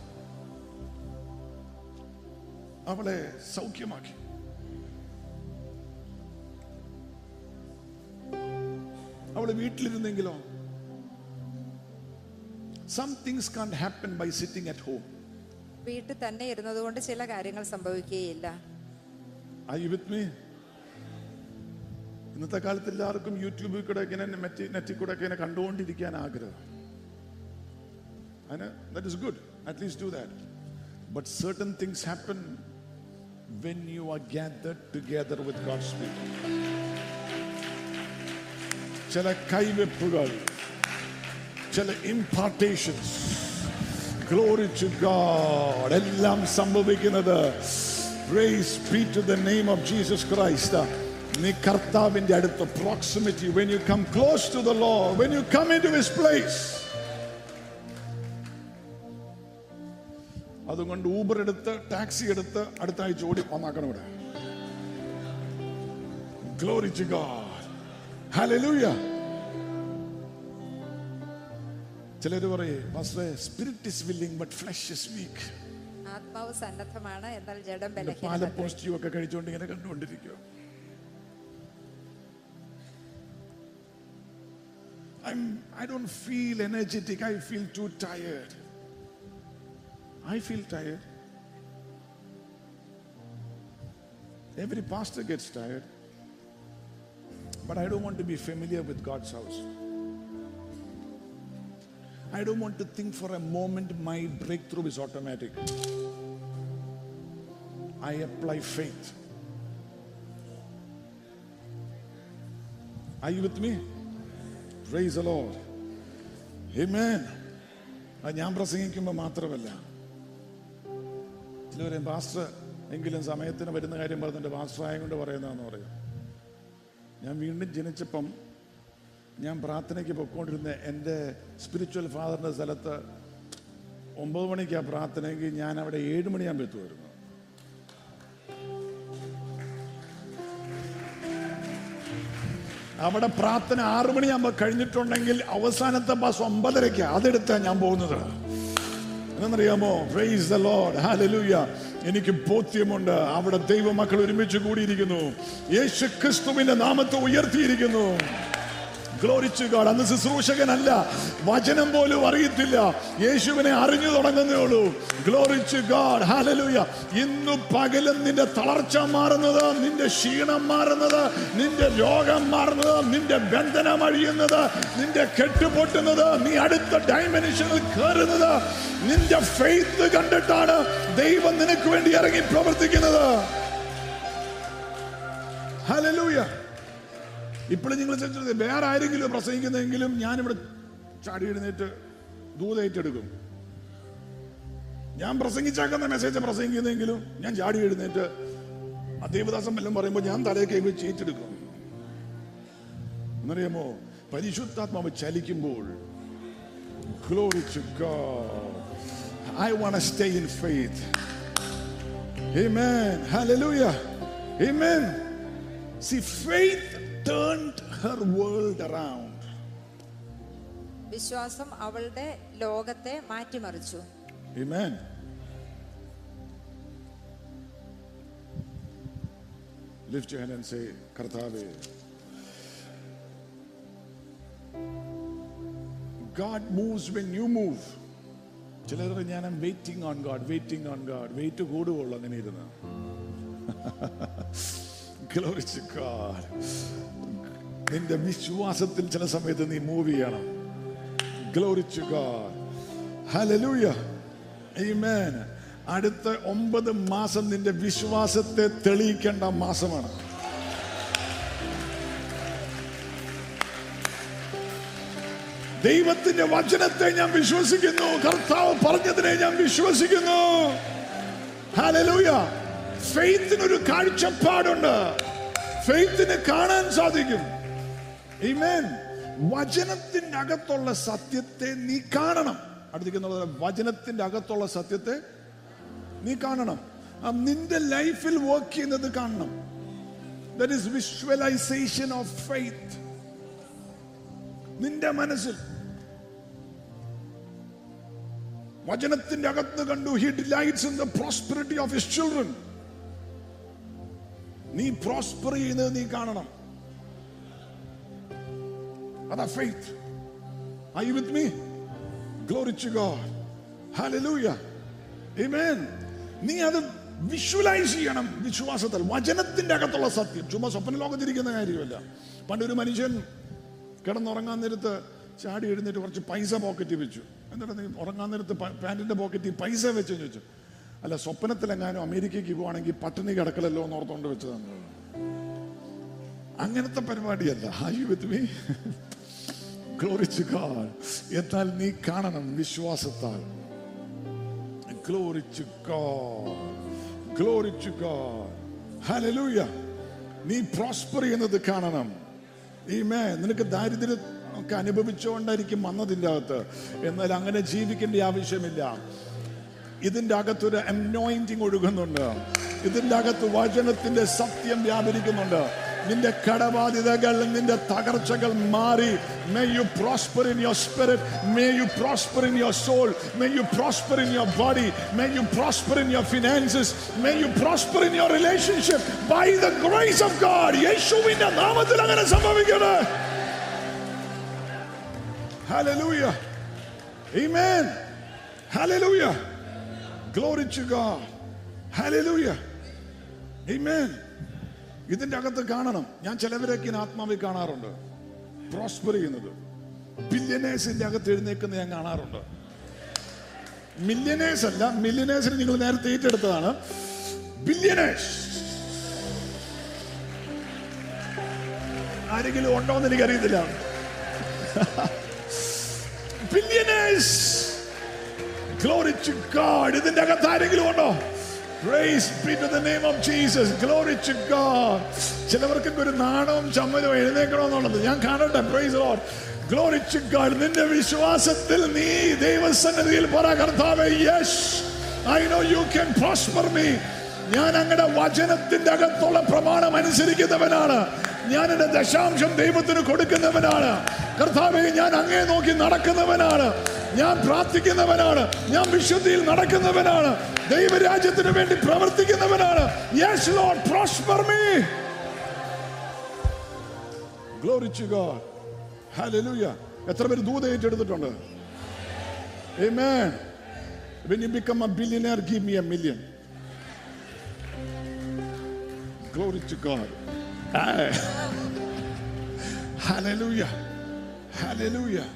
B: അവളെ സൗഖ്യമാക്കി. അവള് വീട്ടിലിരുന്നെങ്കിലോ? Some things can't happen by sitting at home.
C: വീട്ടിൽ തന്നെ ഇരുന്നത് കൊണ്ട് ചില കാര്യങ്ങൾ സംഭവിക്കുകയില്ല.
B: Are you with me? ഇന്നത്തെ കാലത്ത് എല്ലാവർക്കും യൂട്യൂബിൽ കൂടെ ഇങ്ങനെ നെറ്റിൽ കൂടെ ഇങ്ങനെ കണ്ടുകൊണ്ടിരിക്കാൻ ആഗ്രഹം. That is good. At least do that. But certain things happen when you are gathered together with God's people. ചില കൈവെപ്പുകൾ, ചില impartations. Glory to God. എല്ലാം സംഭവിക്കുന്നത് praise be to the name of Jesus Christ. നീ കർത്താവിന്റെ അടുത്ത് proximity, when you come close to the Lord, when you come into his place. അതുകൊണ്ട് ഊബർ എടുത്ത് ടാക്സി എടുത്ത് അടുത്ത ആഴ്ച ഓടി വന്നാക്കണം ഇവിടെ. Glory to God. Hallelujah. ചിലര് പറയേ, spirit is willing but flesh is weak.
C: ആത്മാവ് സന്നദ്ധമാണ്, എന്നാൽ ജഡം
B: പാല
C: ബലഹീനമാണ്.
B: പോസിറ്റീവ് ഒക്കെ കഴിച്ചുകൊണ്ട് ഇങ്ങനെ കണ്ടുകൊണ്ടിരിക്കുക. I don't feel energetic. I feel too tired. I feel tired. Every pastor gets tired. But I don't want to be familiar with God's house. I don't want to think for a moment my breakthrough is automatic. I apply faith. Are you with me? Praise the Lord. Amen. ഞാൻ പ്രസംഗിക്കുമ്പോൾ മാത്രമല്ല, ചിലവരെ പാസ്റ്റർ എങ്കിലും സമയത്തിന് വരുന്ന കാര്യം പറഞ്ഞിട്ട് പാസ്റ്ററായ കൊണ്ട് പറയുന്നതെന്ന് പറയും. ഞാൻ വീണ്ടും ജനിച്ചപ്പം ഞാൻ പ്രാർത്ഥനയ്ക്ക് പൊയ്ക്കൊണ്ടിരുന്ന എൻ്റെ സ്പിരിച്വൽ ഫാദറിൻ്റെ സ്ഥലത്ത് 9 മണിക്കാണ് പ്രാർത്ഥനയെങ്കിൽ ഞാൻ അവിടെ 7 മണിയാകുമ്പോൾ എത്തുമായിരുന്നു. അവിടെ പ്രാർത്ഥന 6 മണിയാകുമ്പോൾ കഴിഞ്ഞിട്ടുണ്ടെങ്കിൽ അവസാനത്തെ ബസ് 9:30. അതെടുത്താണ് ഞാൻ പോകുന്നത്. എന്നറിയാമോ? Praise the Lord. ഹല്ലേലൂയ. എനിക്ക് ബോധ്യമുണ്ട്, അവിടെ ദൈവമക്കൾ ഒരുമിച്ച് കൂടിയിരിക്കുന്നു, യേശു ക്രിസ്തുവിന്റെ നാമത്തെ ഉയർത്തിയിരിക്കുന്നു. Glory to God. അന്ന് ശുശ്രൂഷകനല്ല, വചനം പോലും അറിയത്തില്ല, യേശുവിനെ അറിഞ്ഞു തുടങ്ങുന്നേ ഉള്ളൂ. Glory to God. Hallelujah. ഇന്നു പകലും നിന്റെ തളർച്ച മാറുന്നത്, നിന്റെ ക്ഷീണം മാറുന്നത്, നിന്റെ രോഗം മാറുന്നത്, നിന്റെ ബന്ധനം അഴിയുന്നത്, നിന്റെ കെട്ടുപൊട്ടുന്നത്, നീ അടുത്ത ഡൈമെൻഷനിൽ കയറുന്നത് നിന്റെ ഫെയ്ത്ത് കണ്ടിട്ടാണ് ദൈവം നിനക്ക് വേണ്ടി ഇറങ്ങി പ്രവർത്തിക്കുന്നത്. Hallelujah. ഇപ്പോഴും നിങ്ങൾ ചിന്തിച്ചത് വേറെ ആരെങ്കിലും പ്രസംഗിക്കുന്നെങ്കിലും ഞാനിവിടെ ചാടി എഴുന്നേറ്റ് ദൂത് ഏറ്റെടുക്കും. ഞാൻ പ്രസംഗിച്ചാക്കുന്ന മെസ്സേജ് പ്രസംഗിക്കുന്നെങ്കിലും ഞാൻ ചാടി എഴുന്നേറ്റ് ദേവദാസം എല്ലാം പറയുമ്പോൾ ഞാൻ തലയൊക്കെ ഏറ്റെടുക്കും. എന്നറിയാമോ, പരിശുദ്ധാത്മാവ് ചലിക്കുമ്പോൾ Glory to God. I want to stay in faith. Amen. Hallelujah. Amen. See, faith turned her world around.
C: വിശ്വാസം അവളുടെ ലോകത്തെ മാറ്റിമറിച്ചു.
B: Amen. Lift your hand and say, Kartave. God moves when you move. ചിലർ ഞാൻ waiting on God, waiting on God, wait കൂടുകയുള്ളൂ അങ്ങനെ ഇരുന്ന്. Glory to God. നിന്റെ വിശ്വാസത്തിൽ ചില സമയത്ത് നീ മൂവ് ചെയ്യണം. Glory to God. Hallelujah. Amen. അടുത്ത 9 മാസം നിന്റെ വിശ്വാസത്തെ തെളിയിക്കേണ്ട മാസമാണ്. ദൈവത്തിന്റെ വചനത്തെ ഞാൻ വിശ്വസിക്കുന്നു, കർത്താവ് പറഞ്ഞതിനെ ഞാൻ വിശ്വസിക്കുന്നു. Hallelujah. ഫെയ്ത്തിനൊരു കാഴ്ചപ്പാടുണ്ട്, ഫെയ്ത്തിന് കാണാൻ സാധിക്കും. Amen. വചനത്തിന്റെ അകത്തുള്ള സത്യത്തെ നീ കാണണം. അടുത്തേക്കുള്ള വചനത്തിന്റെ അകത്തുള്ള സത്യത്തെ നീ കാണണം. നിന്റെ ലൈഫിൽ വർക്ക് ചെയ്യുന്നത് കാണണം. That is visualization of faith. നിന്റെ മനസ്സിൽ വചനത്തിന്റെ അകത്ത് കണ്ടു, he delights in the prosperity of his children. നീ പ്രോസ്പർ ചെയ്യുന്നത് നീ കാണണം. അതാ faith. Are you with me? Glory to God. Hallelujah. Amen. നീ അത് വിഷ്വലൈസ് ചെയ്യണം വിശ്വാസത്തിൽ. വചനത്തിന്റെ അകത്തുള്ള സത്യം ചുമ്മാ സ്വപ്ന ലോകത്തിരിക്കുന്ന കാര്യമല്ല. പണ്ടൊരു മനുഷ്യൻ കിടന്നുറങ്ങാൻ നേരത്ത് ചാടി എഴുന്നേറ്റ് കുറച്ച് പൈസ പോക്കറ്റിൽ വെച്ചു. എന്നിട്ട് നീ ഉറങ്ങാൻ നേരത്ത് പാൻറ്റിന്റെ പോക്കറ്റിൽ പൈസ വെച്ചെന്ന് ചോദിച്ചു. അല്ല, സ്വപ്നത്തിലെങ്ങാനും അമേരിക്കയ്ക്ക് പോവാണെങ്കിൽ പട്ടിണി കിടക്കലല്ലോ എന്ന് ഓർത്തുകൊണ്ട് വെച്ചതാണ്. അങ്ങനത്തെ പരിപാടിയല്ല. Are you with me? Glory to God. എന്നാൽ നീ കാണണം വിശ്വാസത്താൽ. Glory to God. Glory to God. Hallelujah. നീ പ്രോസ്പർ ചെയ്യുന്നത് കാണണം. Amen. നിനക്ക് ദാരിദ്ര്യം ഒക്കെ അനുഭവിച്ചുകൊണ്ടായിരിക്കും വന്നതിൻ്റെ അകത്ത്. എന്നാൽ അങ്ങനെ ജീവിക്കേണ്ട ആവശ്യമില്ല. ഇതിന്റെ അകത്തൊരു അനോയിന്റിങ് ഒഴുകുന്നുണ്ട്. ഇതിന്റെ അകത്ത് വചനത്തിന്റെ സത്യം വ്യാപരിക്കുന്നുണ്ട്. നിന്റെ കടബാധ്യതകൾ, നിന്റെ തകർച്ചകൾ മാറി. May you prosper in your spirit. May you prosper in your soul. May you prosper in your body. May you prosper in your finances. May you prosper in your relationship. By the grace of God. യേശുവിന്റെ നാമത്തിൽ അങ്ങനെ സംഭവിക്കട്ടെ. Hallelujah. Amen. Hallelujah. Glory to God. Hallelujah. Amen. ഇതിന്റെ അകത്ത് കാണണം. ഞാൻ ചിലവരൊക്കെ ആത്മാവിൽ കാണാറുണ്ട് പ്രോസ്പർ ചെയ്യുന്നത്. ബില്യനേഴ്സിന്റെ അകത്ത് എഴുന്നേക്കുന്ന ഞാൻ കാണാറുണ്ട്. മില്യനേഴ്സ് അല്ല, മില്യനേഴ്സിന് നിങ്ങൾ നേരത്തെ ഏറ്റെടുത്തതാണ്. ബില്യനേഴ്സ് ആരെങ്കിലും ഉണ്ടോ എന്ന് എനിക്കറിയത്തില്ല. ബില്യനേഴ്സ്. Glory to God. ഇതിന്റെ അകത്ത് ആരെങ്കിലും ഉണ്ടോ? Praise be to the name of Jesus. Glory to God. ചിലവർക്കൊക്കെ ഒരു നാണവും ചമ്മലും എഴുന്നേക്കണമെന്നുള്ളത് ഞാൻ കാണട്ടെ. Praise the Lord. Glory to God. നിന്റെ വിശ്വാസത്തിൽ നീ ദൈവസന്നിധിയിൽ പറ, കർത്താവേ, yes, I know you can prosper me. ഞാൻ അങ്ങയുടെ വചനത്തിന്റെ അകത്തുള്ള പ്രമാണം അനുസരിക്കുന്നവനാണ്. ഞാൻ എന്റെ ദശാംശം ദൈവത്തിന് കൊടുക്കുന്നവനാണ്. കർത്താവേ, ഞാൻ അങ്ങേ നോക്കി നടക്കുന്നവനാണ്. ഞാൻ പ്രാർത്ഥിക്കുന്നവനാണ്. ഞാൻ വിശുദ്ധിയിൽ നടക്കുന്നവനാണ്. ദൈവരാജ്യത്തിന് വേണ്ടി പ്രവർത്തിക്കുന്നവനാണ്. Yes Lord, prosper me. Glory to God. Hallelujah. എത്ര പേര് ദൂത് ഏറ്റെടുത്തിട്ടുണ്ട്? Amen. When you become a billionaire, give me $1 million. Glory to God. Hallelujah. Hallelujah.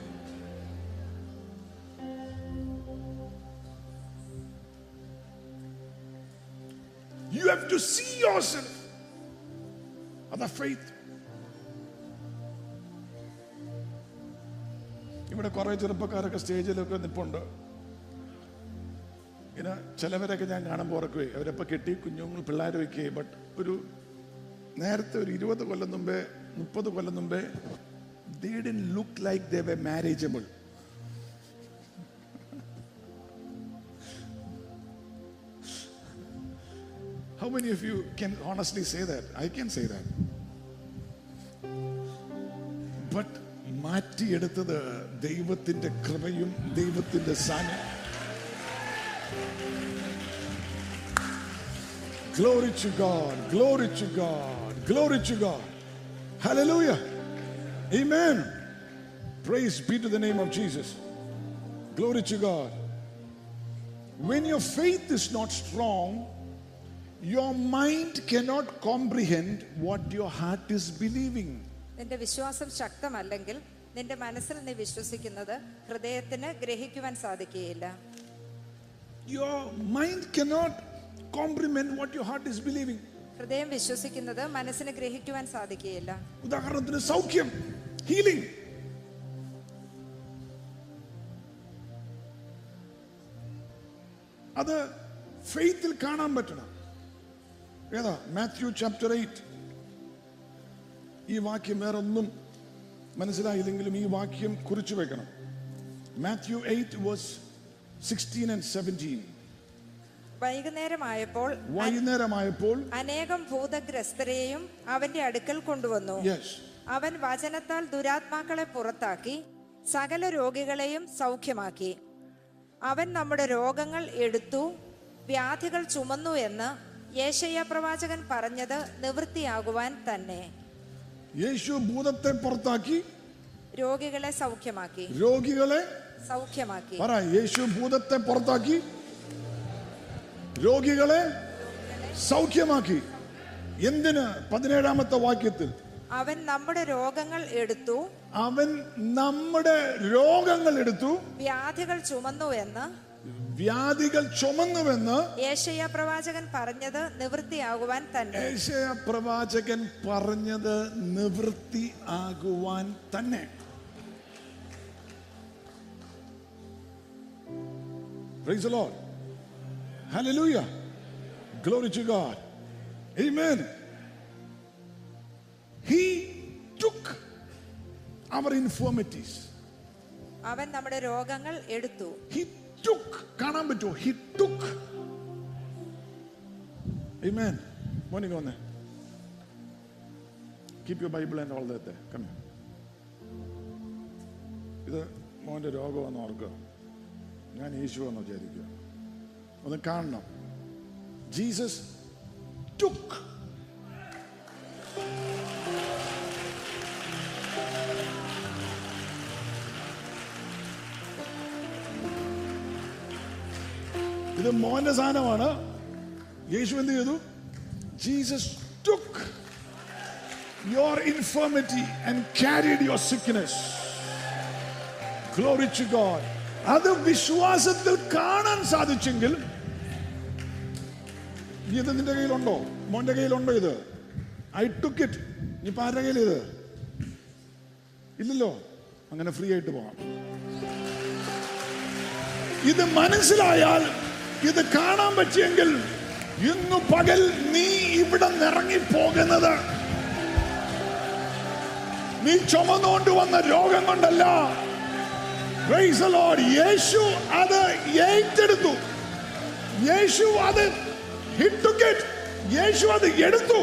B: You have to see yourself. That's faith. ഇവിടെ കുറെ ചെറുപ്പക്കാരൊക്കെ സ്റ്റേജിലൊക്കെ നിൽപ്പുണ്ട്. ഇങ്ങനെ ചിലവരൊക്കെ ഞാൻ കാണുമ്പോൾ ഓർക്കുവേ, അവരപ്പോൾ കെട്ടി കുഞ്ഞുങ്ങൾ പിള്ളേർ വയ്ക്കേ. ബട്ട് ഒരു നേരത്തെ ഒരു 20 കൊല്ലം മുമ്പേ 30 കൊല്ലം മുമ്പേ they didn't look like they were marriageable. How many of you can honestly say that? I can say that. But മാറ്റിയെടുത്തത് ദൈവത്തിന്റെ കൃപയും ദൈവത്തിന്റെ സാന്നിധ്യം. Glory to God, glory to God, glory to God. Hallelujah. Amen. Praise be to the name of Jesus. Glory to God. When your faith is not strong, your mind cannot comprehend what your heart is believing.
C: നിന്റെ വിശ്വാസം ശക്തമല്ലെങ്കിൽ നിന്റെ മനസ്സിൽ നീ വിശ്വസിക്കുന്നത് ഹൃദയത്തിന് ഗ്രഹിക്കുവാൻ സാധിക്കുകയില്ല.
B: Your mind cannot comprehend what your heart is believing.
C: ഹൃദയം വിശ്വസിക്കുന്നത് മനസ്സിന് ഗ്രഹിക്കുവാൻ സാധിക്കുകയില്ല.
B: ഉദാഹരണത്തിന് സൗഖ്യം, ഹീലിംഗ്. അത് ഫെയ്ത്തിൽ കാണാൻ പറ്റണം. ഏതാ? Matthew chapter 8. ഈ വാക്യം വേറെ ഒന്നും മനസ്സിലായില്ലെങ്കിലും ഈ വാക്യം കുറിച്ചു വെക്കണം. Mathew 8 verse 16 and 17.
C: വൈകുന്നേരമായപ്പോൾ അനേകം ഭൂതഗ്രസ്തരെയും അവന്റെ അടുക്കൽ കൊണ്ടുവന്നു. അവൻ വചനത്താൽ ദുരാത്മാക്കളെ പുറത്താക്കി സകല രോഗികളെയും സൗഖ്യമാക്കി. അവൻ നമ്മുടെ രോഗങ്ങൾ എടുത്തു വ്യാധികൾ ചുമന്നു എന്ന് യേശയ്യാ പ്രവാചകൻ പറഞ്ഞത് നിവൃത്തിയാകുവാൻ തന്നെ.
B: യേശു ഭൂതത്തെ പുറത്താക്കി
C: രോഗികളെ സൗഖ്യമാക്കി.
B: പറ, യേശു ഭൂതത്തെ പുറത്താക്കി രോഗികളെ സൗഖ്യമാക്കി. എന്തിന്? 17ാമത്തെ വാക്യത്തിൽ
C: അവൻ നമ്മുടെ രോഗങ്ങൾ എടുത്തു വ്യാധികൾ ചുമന്നുവെന്ന് യേശയ്യാ പ്രവാചകൻ പറഞ്ഞത് നിവൃത്തിയാകുവാൻ തന്നെ.
B: യേശയ്യാ പ്രവാചകൻ പറഞ്ഞത് നിവൃത്തിയാകുവാൻ തന്നെ. Praise the Lord. Hallelujah. Glory to God. Amen. He took our infirmities.
C: അവൻ നമ്മുടെ രോഗങ്ങൾ എടുത്തു.
B: He took. കാണാൻ പറ്റുമോ? He took. Amen. Morning on there. Keep your Bible and all that there. Come here. ഇത് മോന്റെ രോഗമെന്ന് ഓർക്കുക. ഞാൻ യേശുവെന്ന് വിചാരിക്കുക. ഒന്ന് കാണണം. Jesus took. ഇത് മോന്റെ സാധനമാണ്. യേശു എന്ത് ചെയ്തു? Jesus took your infirmity and carried your sickness. Glory to God. അത് വിശ്വാസത്തിൽ കാണാൻ സാധിച്ചെങ്കിൽ, ഇത് നിന്റെ കയ്യിലുണ്ടോ? മോന്റെ കയ്യിലുണ്ടോ ഇത്? I took it. ഇനിയിപ്പോ ആരുടെ കയ്യിൽ ഇത്? ഇല്ലല്ലോ. അങ്ങനെ ഫ്രീ ആയിട്ട് പോകാം. ഇത് മനസ്സിലായാൽ, ഇത് കാണാൻ പറ്റിയെങ്കിൽ, ഇന്നു പകൽ നീ ഇവിടെ ഇറങ്ങിപ്പോകുന്നത് നീ ചുമന്നുകൊണ്ട് വന്ന രോഗം കൊണ്ടല്ല. Praise the Lord. യേശു അത് ഏറ്റെടുത്തു. യേശു അത് he took it. യേശു അത് എടുത്തു.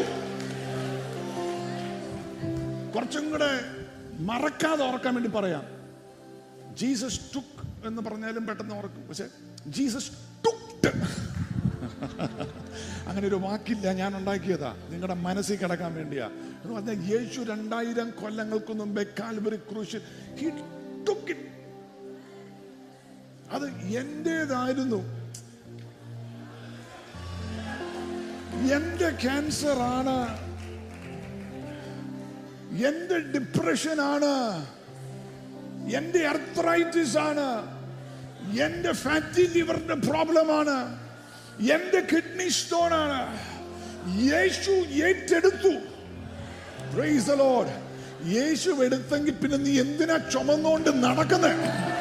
B: കുറച്ചും കൂടെ മറക്കാതെ ഓർക്കാൻ വേണ്ടി പറയാം. ജീസസ് ടുക്ക് എന്ന് പറഞ്ഞാലും പെട്ടെന്ന് ഓർക്കും. പക്ഷെ ജീസസ് ടുക്ട് അങ്ങനെ ഒരു വാക്കില്ല, ഞാൻ ഉണ്ടാക്കിയതാ, നിങ്ങളുടെ മനസ്സിൽ കിടക്കാൻ വേണ്ടിയാ. എന്ന് പറഞ്ഞാൽ യേശു 2000 കൊല്ലങ്ങൾക്ക് മുമ്പേ കാൽവരി ക്രൂശിൽ he took it. അത് എന്റേതായിരുന്നു. എന്റെ ക്യാൻസർ ആണ്, എന്റെ ഡിപ്രഷൻ ആണ്, എന്റെ അർത്രൈറ്റിസ് ആണ്, എന്റെ ഫാറ്റി ലിവറിന്റെ പ്രോബ്ലം ആണ്, എന്റെ കിഡ്നി സ്റ്റോൺ ആണ്. യേശു ഏറ്റെടുത്തു. Praise the Lord. യേശു എടുത്തെങ്കിൽ പിന്നെ നീ എന്തിനാ ചുമന്നുകൊണ്ട് നടക്കുന്നേ?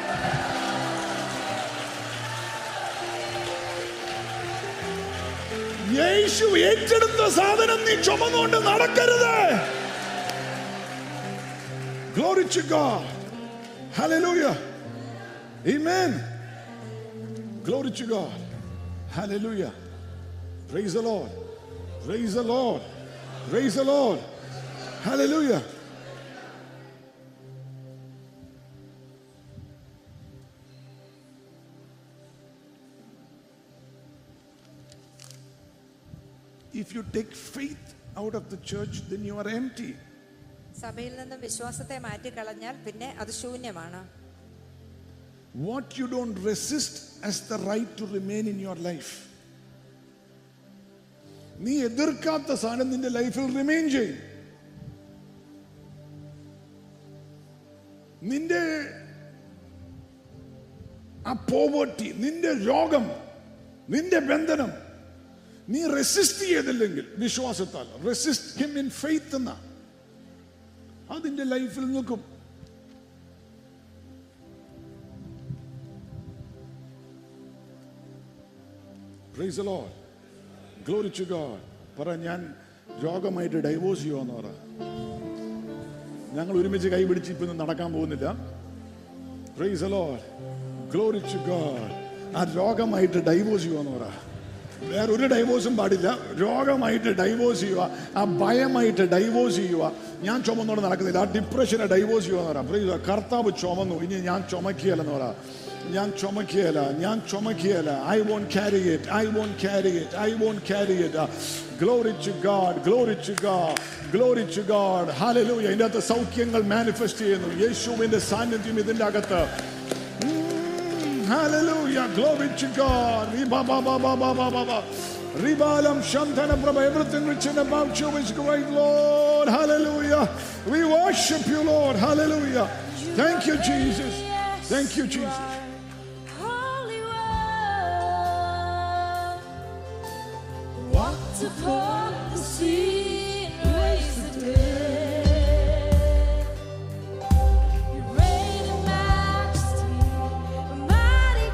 B: യേശു ഏറ്റെടുത്ത സാധനം നീ ചുമന്നുകൊണ്ട് നടക്കരുത്. Glory to God. Hallelujah. Amen. Glory to God. Hallelujah. Praise the Lord. Praise the Lord. Praise the Lord. Hallelujah. If you take faith out of the church, then you are empty.
C: സഭയിൽ നിന്നും വിശ്വാസത്തെ മാറ്റിക്കളഞ്ഞാൽ പിന്നെ അത് ശൂന്യമാണ്.
B: What you don't resist as the right to remain in your life. നീ എതിർക്കാത്ത സാധനം നിന്റെ ലൈഫിൽ റിമെയിൻ ചെയ്യും. നിന്റെ ആ പോവർട്ടി, നിന്റെ രോഗം, നിന്റെ ബന്ധനം നീ റെസിസ്റ്റ് ചെയ്തില്ലെങ്കിൽ വിശ്വാസത്താൽ, റെസിസ്റ്റ് ഹിം ഇൻ ഫെയ്ത്ത് എന്ന അതിന്റെ ലൈഫിൽ നിൽക്കും. Praise the Lord. Glory to God. പറ, ഞാൻ രോഗമായിട്ട് ഡൈവോഴ്സ് ചെയ്യുമെന്ന് പറ. ഞങ്ങൾ ഒരുമിച്ച് കൈപിടിച്ച് ഇപ്പൊ നടക്കാൻ പോകുന്നില്ല. Praise the Lord. Glory to God. ആ രോഗമായിട്ട് ഡൈവോഴ്സ് ചെയ്യുമെന്ന് പറ. വേറൊരു ഡൈവോഴ്സും പാടില്ല. രോഗമായിട്ട് ഡൈവോഴ്സ് ചെയ്യുക, ആ ഭയമായിട്ട് ഡൈവോഴ്സ് ചെയ്യുക. ഞാൻ ചുമന്നോട് നടക്കുന്നില്ല. ആ ഡിപ്രഷനെ ഡൈവോഴ്സ് ചെയ്യുക എന്ന് പറയാം. കർത്താവ് ചുമന്നു, ഇനി ഞാൻ ചുമക്കിയല്ലെന്ന് പറ. ഞാൻ ചുമക്കിയല്ല, ഞാൻ ചുമക്കിയല്ല. I won't carry it. I won't carry it. I won't carry it. Glory to God. Glory to God. Glory to God. Hallelujah. ഇതിന്റെ അകത്ത് സൗഖ്യങ്ങൾ മാനിഫെസ്റ്റ് ചെയ്യുന്നു. യേശുവിന്റെ സാന്നിധ്യം ഇതിന്റെ അകത്ത്. Hallelujah. Glory to God. Ribalam Shantana Prabha. Everything written about you is great, Lord. Hallelujah. We worship you, Lord. Hallelujah. Thank you, Jesus. Thank you, Jesus.
E: Walked upon the sea and raised the dead. You reign in majesty, mighty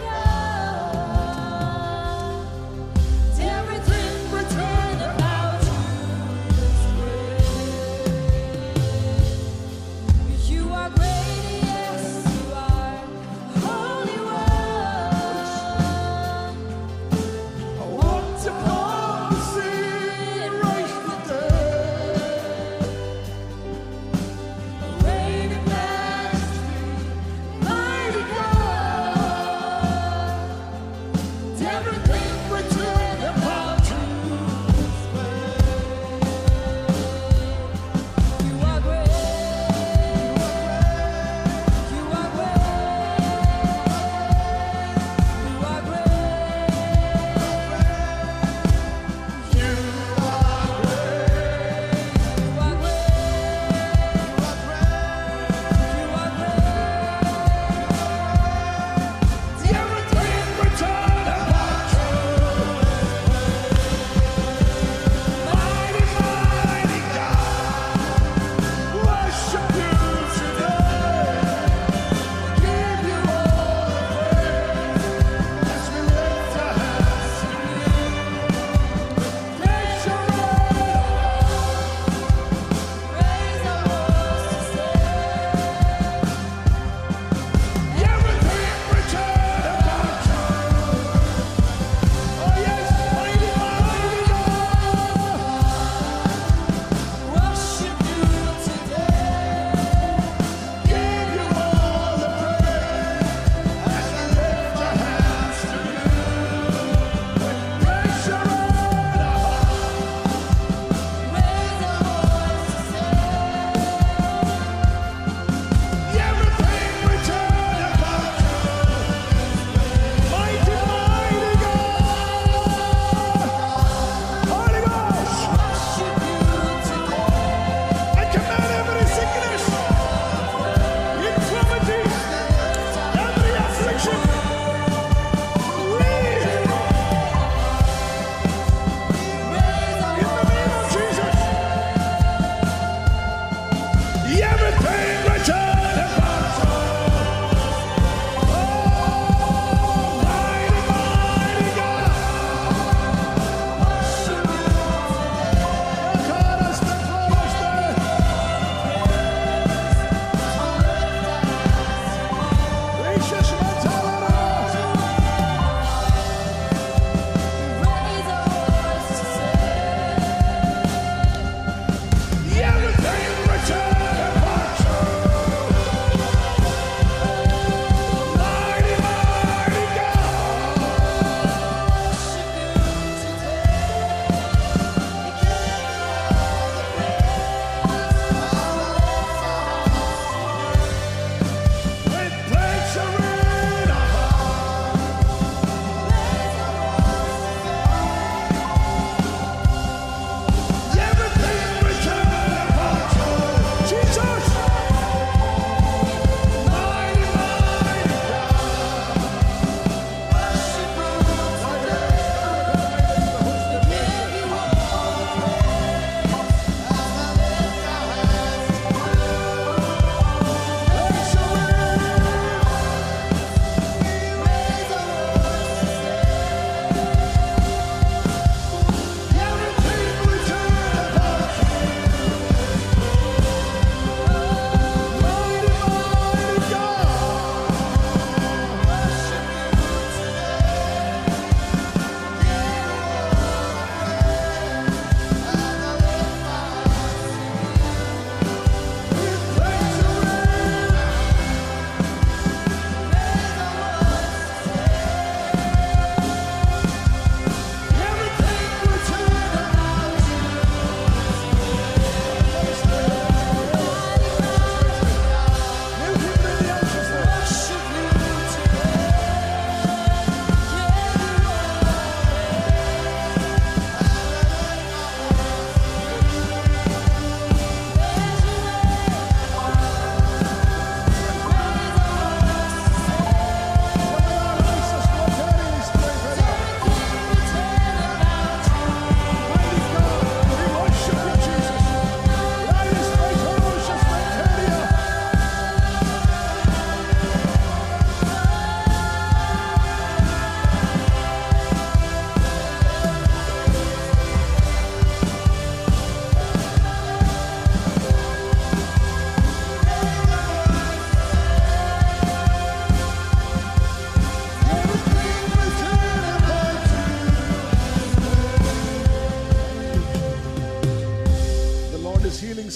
E: God. Everything written about you is great. You are great, yes, you are Holy One. I walked upon the sea and raised the dead.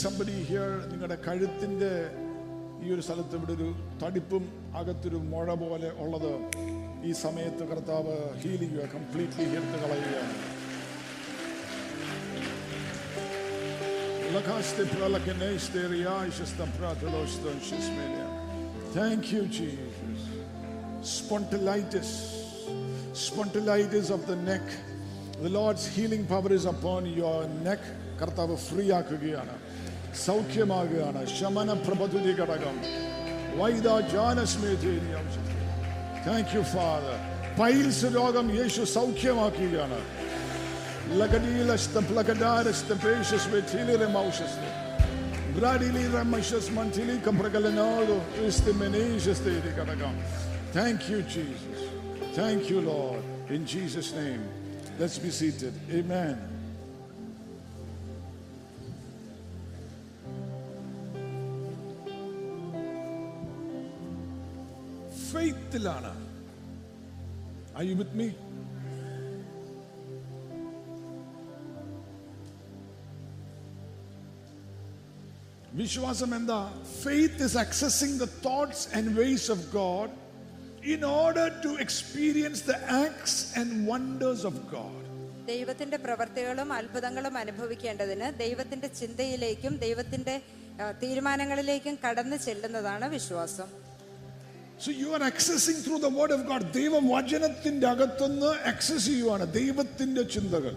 B: somebody here, നിങ്ങളുടെ കഴുത്തിന്റെ ഈ ഒരു സ്ഥലത്ത് ഇവിടെ ഒരു തടിപ്പും അകത്തൊരു മുഴ പോലെ ഉള്ളത് ഈ സമയത്ത് കർത്താവ് ഹീൽ ചെയ്യുക, കംപ്ലീറ്റ്ലി എടുത്ത് കളയുകയാണ്. Thank you, Jesus. Spondylitis of the neck. The Lord's healing power is upon your neck. കർത്താവ് ഫ്രീ ആക്കുകയാണ്, സൗഖ്യമാകുകയാണ്. ശമന പ്രഭതുരി ഘടകം Thank you, Father. പൈൽസ് രോഗം യേശു സൗഖ്യമാക്കുകയാണ്. Thank you, Jesus. Thank you, Lord. In Jesus' name. Let's be seated. Amen. Faithilana. Are you with me? Vishwasam enda? Faith is accessing the thoughts and ways of God in order to experience the acts and wonders of God.
C: ദൈവത്തിന്റെ പ്രവർത്തികളും അത്ഭുതങ്ങളും അനുഭവിക്കേണ്ടതിന് ദൈവത്തിന്റെ ചിന്തയിലേക്കും ദൈവത്തിന്റെ തീരുമാനങ്ങളിലേക്കും കടന്നു ചെല്ലുന്നതാണ് വിശ്വാസം.
B: So you are accessing through the word of God. ദൈവവചനത്തിന്റെ അകത്തുനിന്ന് access ചെയ്യുവാണ് ദൈവത്തിന്റെ ചിന്തകൾ.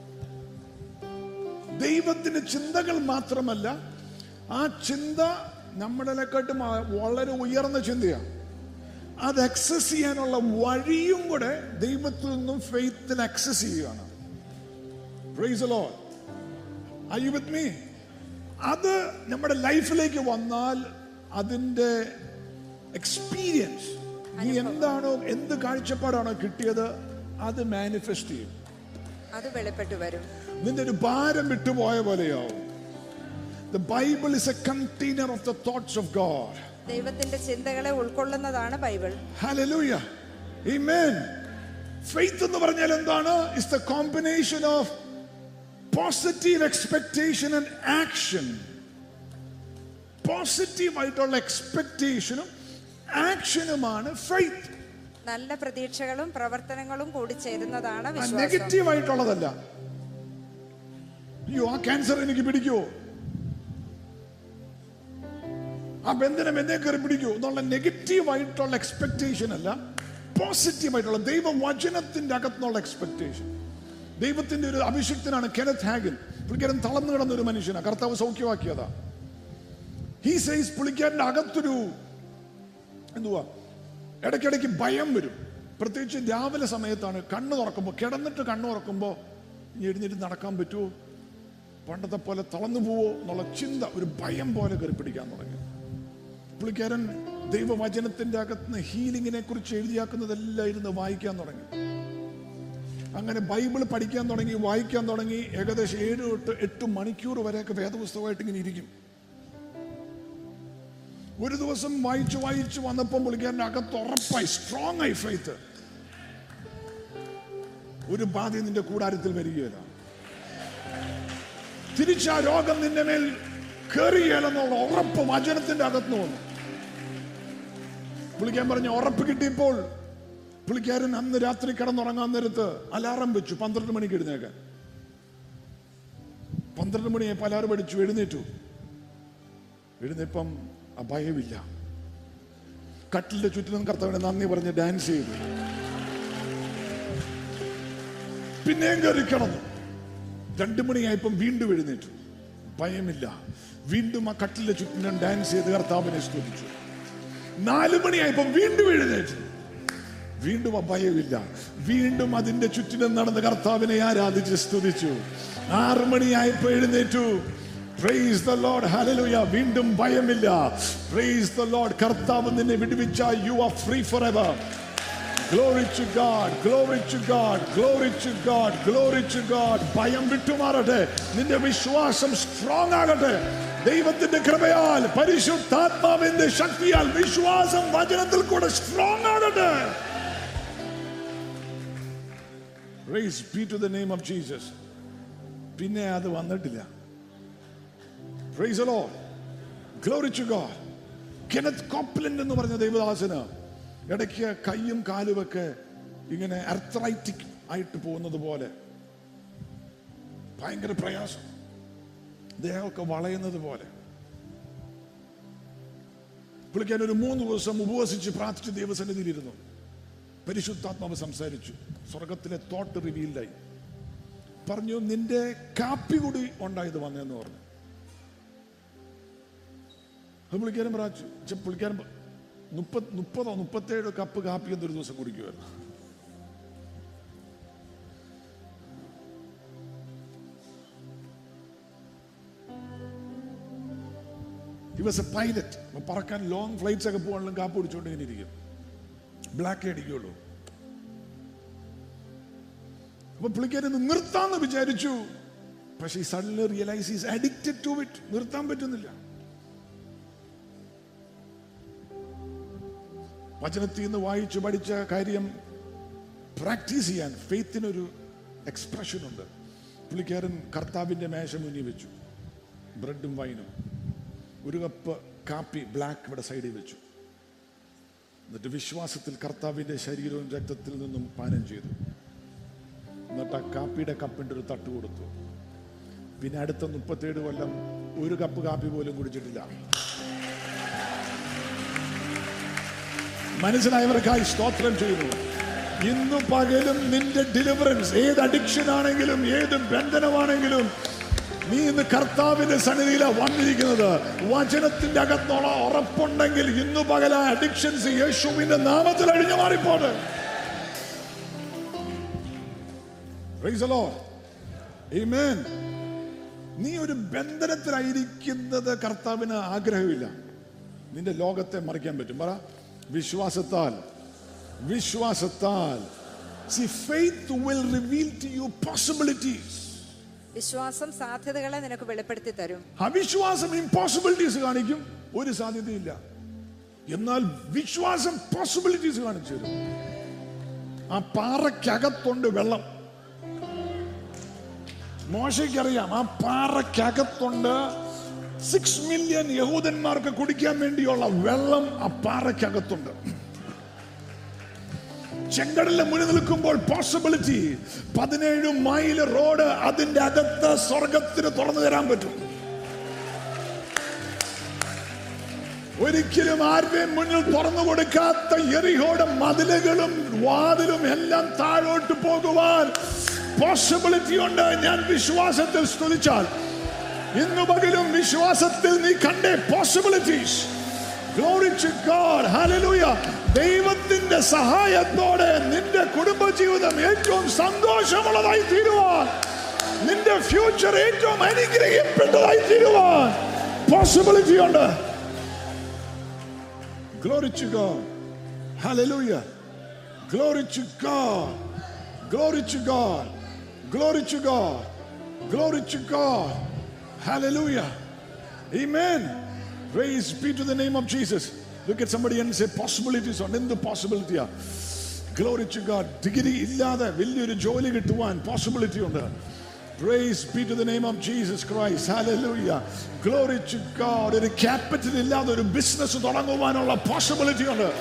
B: ദൈവത്തിന്റെ ചിന്തകൾ മാത്രമല്ല, ആ ചിന്ത നമ്മളെക്കാട്ടും വളരെ ഉയർന്ന ചിന്തയാണ്. അത് ആക്സസ് ചെയ്യാനുള്ള വഴിയും കൂടെ ദൈവത്തിൽ നിന്നും ഫെയ്ത്തിൽ ആക്സസ് ചെയ്യുകയാണ്. Praise the Lord. Are you with me? അത് നമ്മുടെ ലൈഫിലേക്ക് വന്നാൽ അതിന്റെ എക്സ്പീരിയൻസ്, നീ എന്താണോ എന്ത് കാഴ്ചപ്പാടാണോ കിട്ടിയത് അത് മാനിഫെസ്റ്റ് ചെയ്യും,
C: അത് വെളിപ്പെട്ടു വരും.
B: നിന്റെ ഒരു ഭാരം വിട്ടുപോയ പോലെയാവും. The Bible is a container of the thoughts of God.
C: ദൈവത്തിന്റെ ചിന്തകളെ ഉൾക്കൊള്ളുന്നതാണ് ബൈബിൾ.
B: Hallelujah. Amen. Faith എന്ന് പറഞ്ഞാൽ എന്താണ്? It's the combination of positive expectation and action. Positive ആയിട്ടുള്ള എക്സ്പെക്ടേഷനും ആക്ഷനുമാണ് faith.
C: നല്ല പ്രതീക്ഷകളും പ്രവർത്തനങ്ങളും കൂടി ചേരുന്നതാണ് വിശ്വാസം.
B: നെഗറ്റീവ് ആയിട്ടുള്ളതല്ല. അയ്യോ ആ ക്യാൻസർ എനിക്ക് പിടിക്കുമോ, ആ ബന്ധനം എന്നെ കയറി പിടിക്കുമോ എന്നുള്ള നെഗറ്റീവ് ആയിട്ടുള്ള എക്സ്പെക്ടേഷൻ അല്ല, പോസിറ്റീവ് ആയിട്ടുള്ള ദൈവവചനത്തിന്റെ അകത്തുനിന്നുള്ള എക്സ്പെക്ടേഷൻ. ദൈവത്തിന്റെ ഒരു അഭിഷിക്തനാണ് കെനത്ത് ഹാഗൻ. പുള്ളിക്കാരൻ തളർന്നു കിടന്ന ഒരു മനുഷ്യനാണ്, കർത്താവ് സൗഖ്യമാക്കിയതാ. ഹി സേസ് പുള്ളിക്കാരന്റെ അകത്തൊരു എന്തുവാ ഇടയ്ക്കിടയ്ക്ക് ഭയം വരും. പ്രത്യേകിച്ച് രാവിലെ സമയത്താണ് കണ്ണ് തുറക്കുമ്പോൾ, കിടന്നിട്ട് കണ്ണ് തുറക്കുമ്പോൾ എഴുന്നേറ്റ് നടക്കാൻ പറ്റുമോ, പണ്ടത്തെ പോലെ തളർന്നു പോവോ എന്നുള്ള ചിന്ത, ഒരു ഭയം പോലെ കയറി പിടിക്കാൻ തുടങ്ങി. പുള്ളിക്കാരൻ ദൈവവചനത്തിന്റെ അകത്തുനിന്ന് ഹീലിങ്ങിനെ കുറിച്ച് എഴുതിയാക്കുന്നതെല്ലാം ഇരുന്ന് വായിക്കാൻ തുടങ്ങി. അങ്ങനെ ബൈബിൾ പഠിക്കാൻ തുടങ്ങി, വായിക്കാൻ തുടങ്ങി. ഏകദേശം 7-8 മണിക്കൂർ വരെയൊക്കെ വേദപുസ്തകമായിട്ട് ഇങ്ങനെ ഇരിക്കും. ഒരു ദിവസം വായിച്ചു വന്നപ്പോൾ പുള്ളിക്കാരൻ്റെ അകത്ത് ഉറപ്പായി, സ്ട്രോങ് ആയി ഫെയ്ത്ത്, ഒരു ബാധ നിന്റെ കൂടാരത്തിൽ വരികയില്ല, തിരിച്ചാ രോഗം നിന്റെ മേൽ കയറുകയില്ലെന്നുള്ള ഉറപ്പ് വചനത്തിന്റെ അകത്ത് വന്നു. പുള്ളിക്കാരൻ പറഞ്ഞ ഉറപ്പ് കിട്ടിയപ്പോൾ പുള്ളിക്കാരൻ അന്ന് രാത്രി കിടന്നുറങ്ങാൻ നേരത്ത് അലാറം വെച്ചു 12 മണിക്ക് എഴുന്നേക്കാൻ. 12 മണിയായപ്പോൾ അലാറം അടിച്ചു, എഴുന്നേപ്പം ഭയമില്ല. കട്ടിലിന്റെ ചുറ്റിലും കർത്താവിനെ നന്ദി പറഞ്ഞ് ഡാൻസ് ചെയ്തു. പിന്നെയും കയറി കിടന്നു. 2 മണിയായപ്പം വീണ്ടും എഴുന്നേറ്റു, ഭയമില്ല. വീണ്ടും ആ കട്ടിലിന്റെ ചുറ്റിനും ഡാൻസ് ചെയ്ത് കർത്താവിനെ സ്തുതിച്ചു. 4 മണിയായപ്പം വീണ്ടും എഴുന്നേറ്റു, വീണ്ടും ഭയമില്ല. വീണ്ടും അതിന്റെ ചുറ്റിനും നടന്ന് കർത്താവിനെ ആരാധിച്ച് സ്തുതിച്ചു. 6 മണിയായപ്പോൾ എഴുന്നേറ്റു. Praise the Lord. Hallelujah. വീണ്ടും ഭയമില്ല. Praise the Lord. കർത്താവ് നിന്നെ വിടുവിച്ച, you are free forever. Glory to God. Glory to God. Glory to God. Glory to God. ഭയം വിട്ടുമാറട്ടെ. നിന്റെ വിശ്വാസം സ്ട്രോങ് ആകട്ടെ. ദൈവത്തിന്റെ കൃപയാൽ, പരിശുദ്ധാത്മാവിന്റെ ശക്തിയാൽ വിശ്വാസം വചനത്തിൽ കൂടെ സ്ട്രോങ് ആകട്ടെ. Praise be to the name of Jesus. പിന്നെ അത് വന്നിട്ടില്ല. Praise the Lord. Glory to God. Kenneth Copeland എന്ന് പറഞ്ഞ ദൈവദാസന് ഇടയ്ക്ക് കൈയും കാലുമൊക്കെ ഇങ്ങനെ അർത്രൈറ്റിക് ആയിട്ട് പോകുന്നത് പോലെ ഭയങ്കര പ്രയാസം, ദേഹമൊക്കെ വളയുന്നത് പോലെ. പുള്ളിക്കാൻ ഒരു 3 ദിവസം ഉപവസിച്ച് പ്രാർത്ഥിച്ച് ദൈവസന്നിധിയിലിരുന്നു. പരിശുദ്ധാത്മാവ് സംസാരിച്ചു. സ്വർഗത്തിലെ തോട്ട് റിവീൽഡായി. പറഞ്ഞു, നിന്റെ കാപ്പി കൂടി ഉണ്ടായത് വന്നെന്ന് പറഞ്ഞു. അത് പുള്ളിക്കാരൻ പ്രാർത്ഥിച്ചു. പുള്ളിക്കാരൻ 30-37 കപ്പ് കാപ്പി എന്നൊരു ദിവസം കുടിക്കുമായിരുന്നു. He was a pilot. പറക്കാൻ ലോങ് ഫ്ലൈറ്റ്സ് ഒക്കെ പോകാനുള്ള കാപ്പ് കുടിച്ചോണ്ട് ഇങ്ങനെ ഇരിക്കും. ബ്ലാക്ക് അടിക്കുള്ളൂ. അപ്പൊ പുള്ളിക്കാരൻ നിർത്താന്ന് വിചാരിച്ചു. പക്ഷെ suddenly realise is addicted to it. നിർത്താൻ പറ്റുന്നില്ല. വചനത്തിൽ നിന്ന് വായിച്ചു പഠിച്ച കാര്യം പ്രാക്ടീസ് ചെയ്യാൻ ഫെയ്ത്തിനൊരു എക്സ്പ്രഷൻ ഉണ്ട്. പുള്ളിക്കാരൻ കർത്താവിന്റെ മേശ മുന്നിൽ വെച്ചു. ബ്രെഡും വൈനും, 1 കപ്പ് കാപ്പി ബ്ലാക്ക് ഇവിടെ സൈഡിൽ വെച്ചു. എന്നിട്ട് വിശ്വാസത്തിൽ കർത്താവിന്റെ ശരീരവും രക്തത്തിൽ നിന്നും പാനം ചെയ്തു. എന്നിട്ട് ആ കാപ്പിയുടെ കപ്പിന്റെ ഒരു തട്ട് കൊടുത്തു. പിന്നെ അടുത്ത 37 കൊല്ലം 1 കപ്പ് കാപ്പി പോലും കുടിച്ചിട്ടില്ല. മനസ്സിലായവർക്കായി സ്തോത്രം ചെയ്യുന്നു. ഇന്നു പകലും നിന്റെ ഡെലിവറൻസ്, ഏത് അഡിക്ഷൻ ആണെങ്കിലും ഏത് ബന്ധനമാണെങ്കിലും, നീ ഇന്ന് കർത്താവിന്റെ സന്നിധിയിലാണ് വന്നിരിക്കുന്നത്. വചനത്തിന്റെ അകത്തോളം ഉറപ്പുണ്ടെങ്കിൽ ഇന്നു പകല അഡിക്ഷൻസ് യേശുവിന്റെ നാമത്തിൽ അഴിഞ്ഞു മാറിപ്പോട്ടെ. Praise the Lord. Amen. നീ ഒരു ബന്ധനത്തിലായിരിക്കുന്നത് കർത്താവിന് ആഗ്രഹമില്ല. നിന്റെ ലോകത്തെ മറിക്കാൻ പറ്റും. പറ, വിശ്വാസത്താൽ. വിശ്വാസത്താൽ. See, faith will reveal to you possibilities.
C: വിശ്വാസം സാധ്യതകളെ നിനക്ക് വെളിപ്പെടുത്തി തരും.
B: അവിശ്വാസം ഇമ്പോസിബിലിറ്റീസ് കാണിക്കും, ഒരു സാധ്യതയില്ല. എന്നാൽ വിശ്വാസം പോസിബിലിറ്റീസ് കാണിച്ചു തരും. ആ പാറയ്ക്കകത്തുണ്ട് വെള്ളം. മോശയ്ക്കറിയാം ആ പാറയ്ക്കകത്തുണ്ട് 6 മില്യൺ യഹൂദന്മാർക്ക് കുടിക്കാൻ വേണ്ടിയുള്ള വെള്ളം ആ പാറയ്ക്കകത്തുണ്ട്. ചെങ്കടലിൽ മുന്നിൽ നിൽക്കുമ്പോൾ പോസിബിലിറ്റി. 17 മൈൽ റോഡ് അതിന്റെ അകത്ത് സ്വർഗത്തിന് തുറന്നു തരാൻ പറ്റും. ഒരിക്കലും ആരുടെയും മുന്നിൽ തുറന്നു കൊടുക്കാത്ത യെരിഹോയുടെ മതിലുകളും വാതിലും എല്ലാം താഴോട്ട് പോകുവാൻ പോസിബിലിറ്റി ഉണ്ട്. ഞാൻ വിശ്വാസത്തിൽ സ്തുതിച്ചാൽ ഇന്നു പകലും വിശ്വാസത്തിൽ നീ കണ്ടേ possibilities. Glory to God. Hallelujah. ദൈവത്തിന്റെ സഹായത്തോടെ നിന്റെ കുടുംബജീവിതം ഏറ്റവും സന്തോഷമുള്ളതായി തീരുവാൻ, നിന്റെ ഫ്യൂച്ചർ ഏറ്റവും അനുഗ്രഹിക്കപ്പെട്ടതായി തീരുവാൻ പോസിബിലിറ്റി ഉണ്ട്. Glory to God. Hallelujah. Glory to God. Glory to God. Glory to God. Glory to God. Hallelujah. Amen. Praise be to the name of Jesus. Look at somebody and say possibilities on. In the possibility. Glory to God. Degree illada velliyoru joli kittuvan possibility undu. Praise be to the name of Jesus Christ. Hallelujah. Glory to God. Oru capital illada oru business thodanguvanulla possibility undu.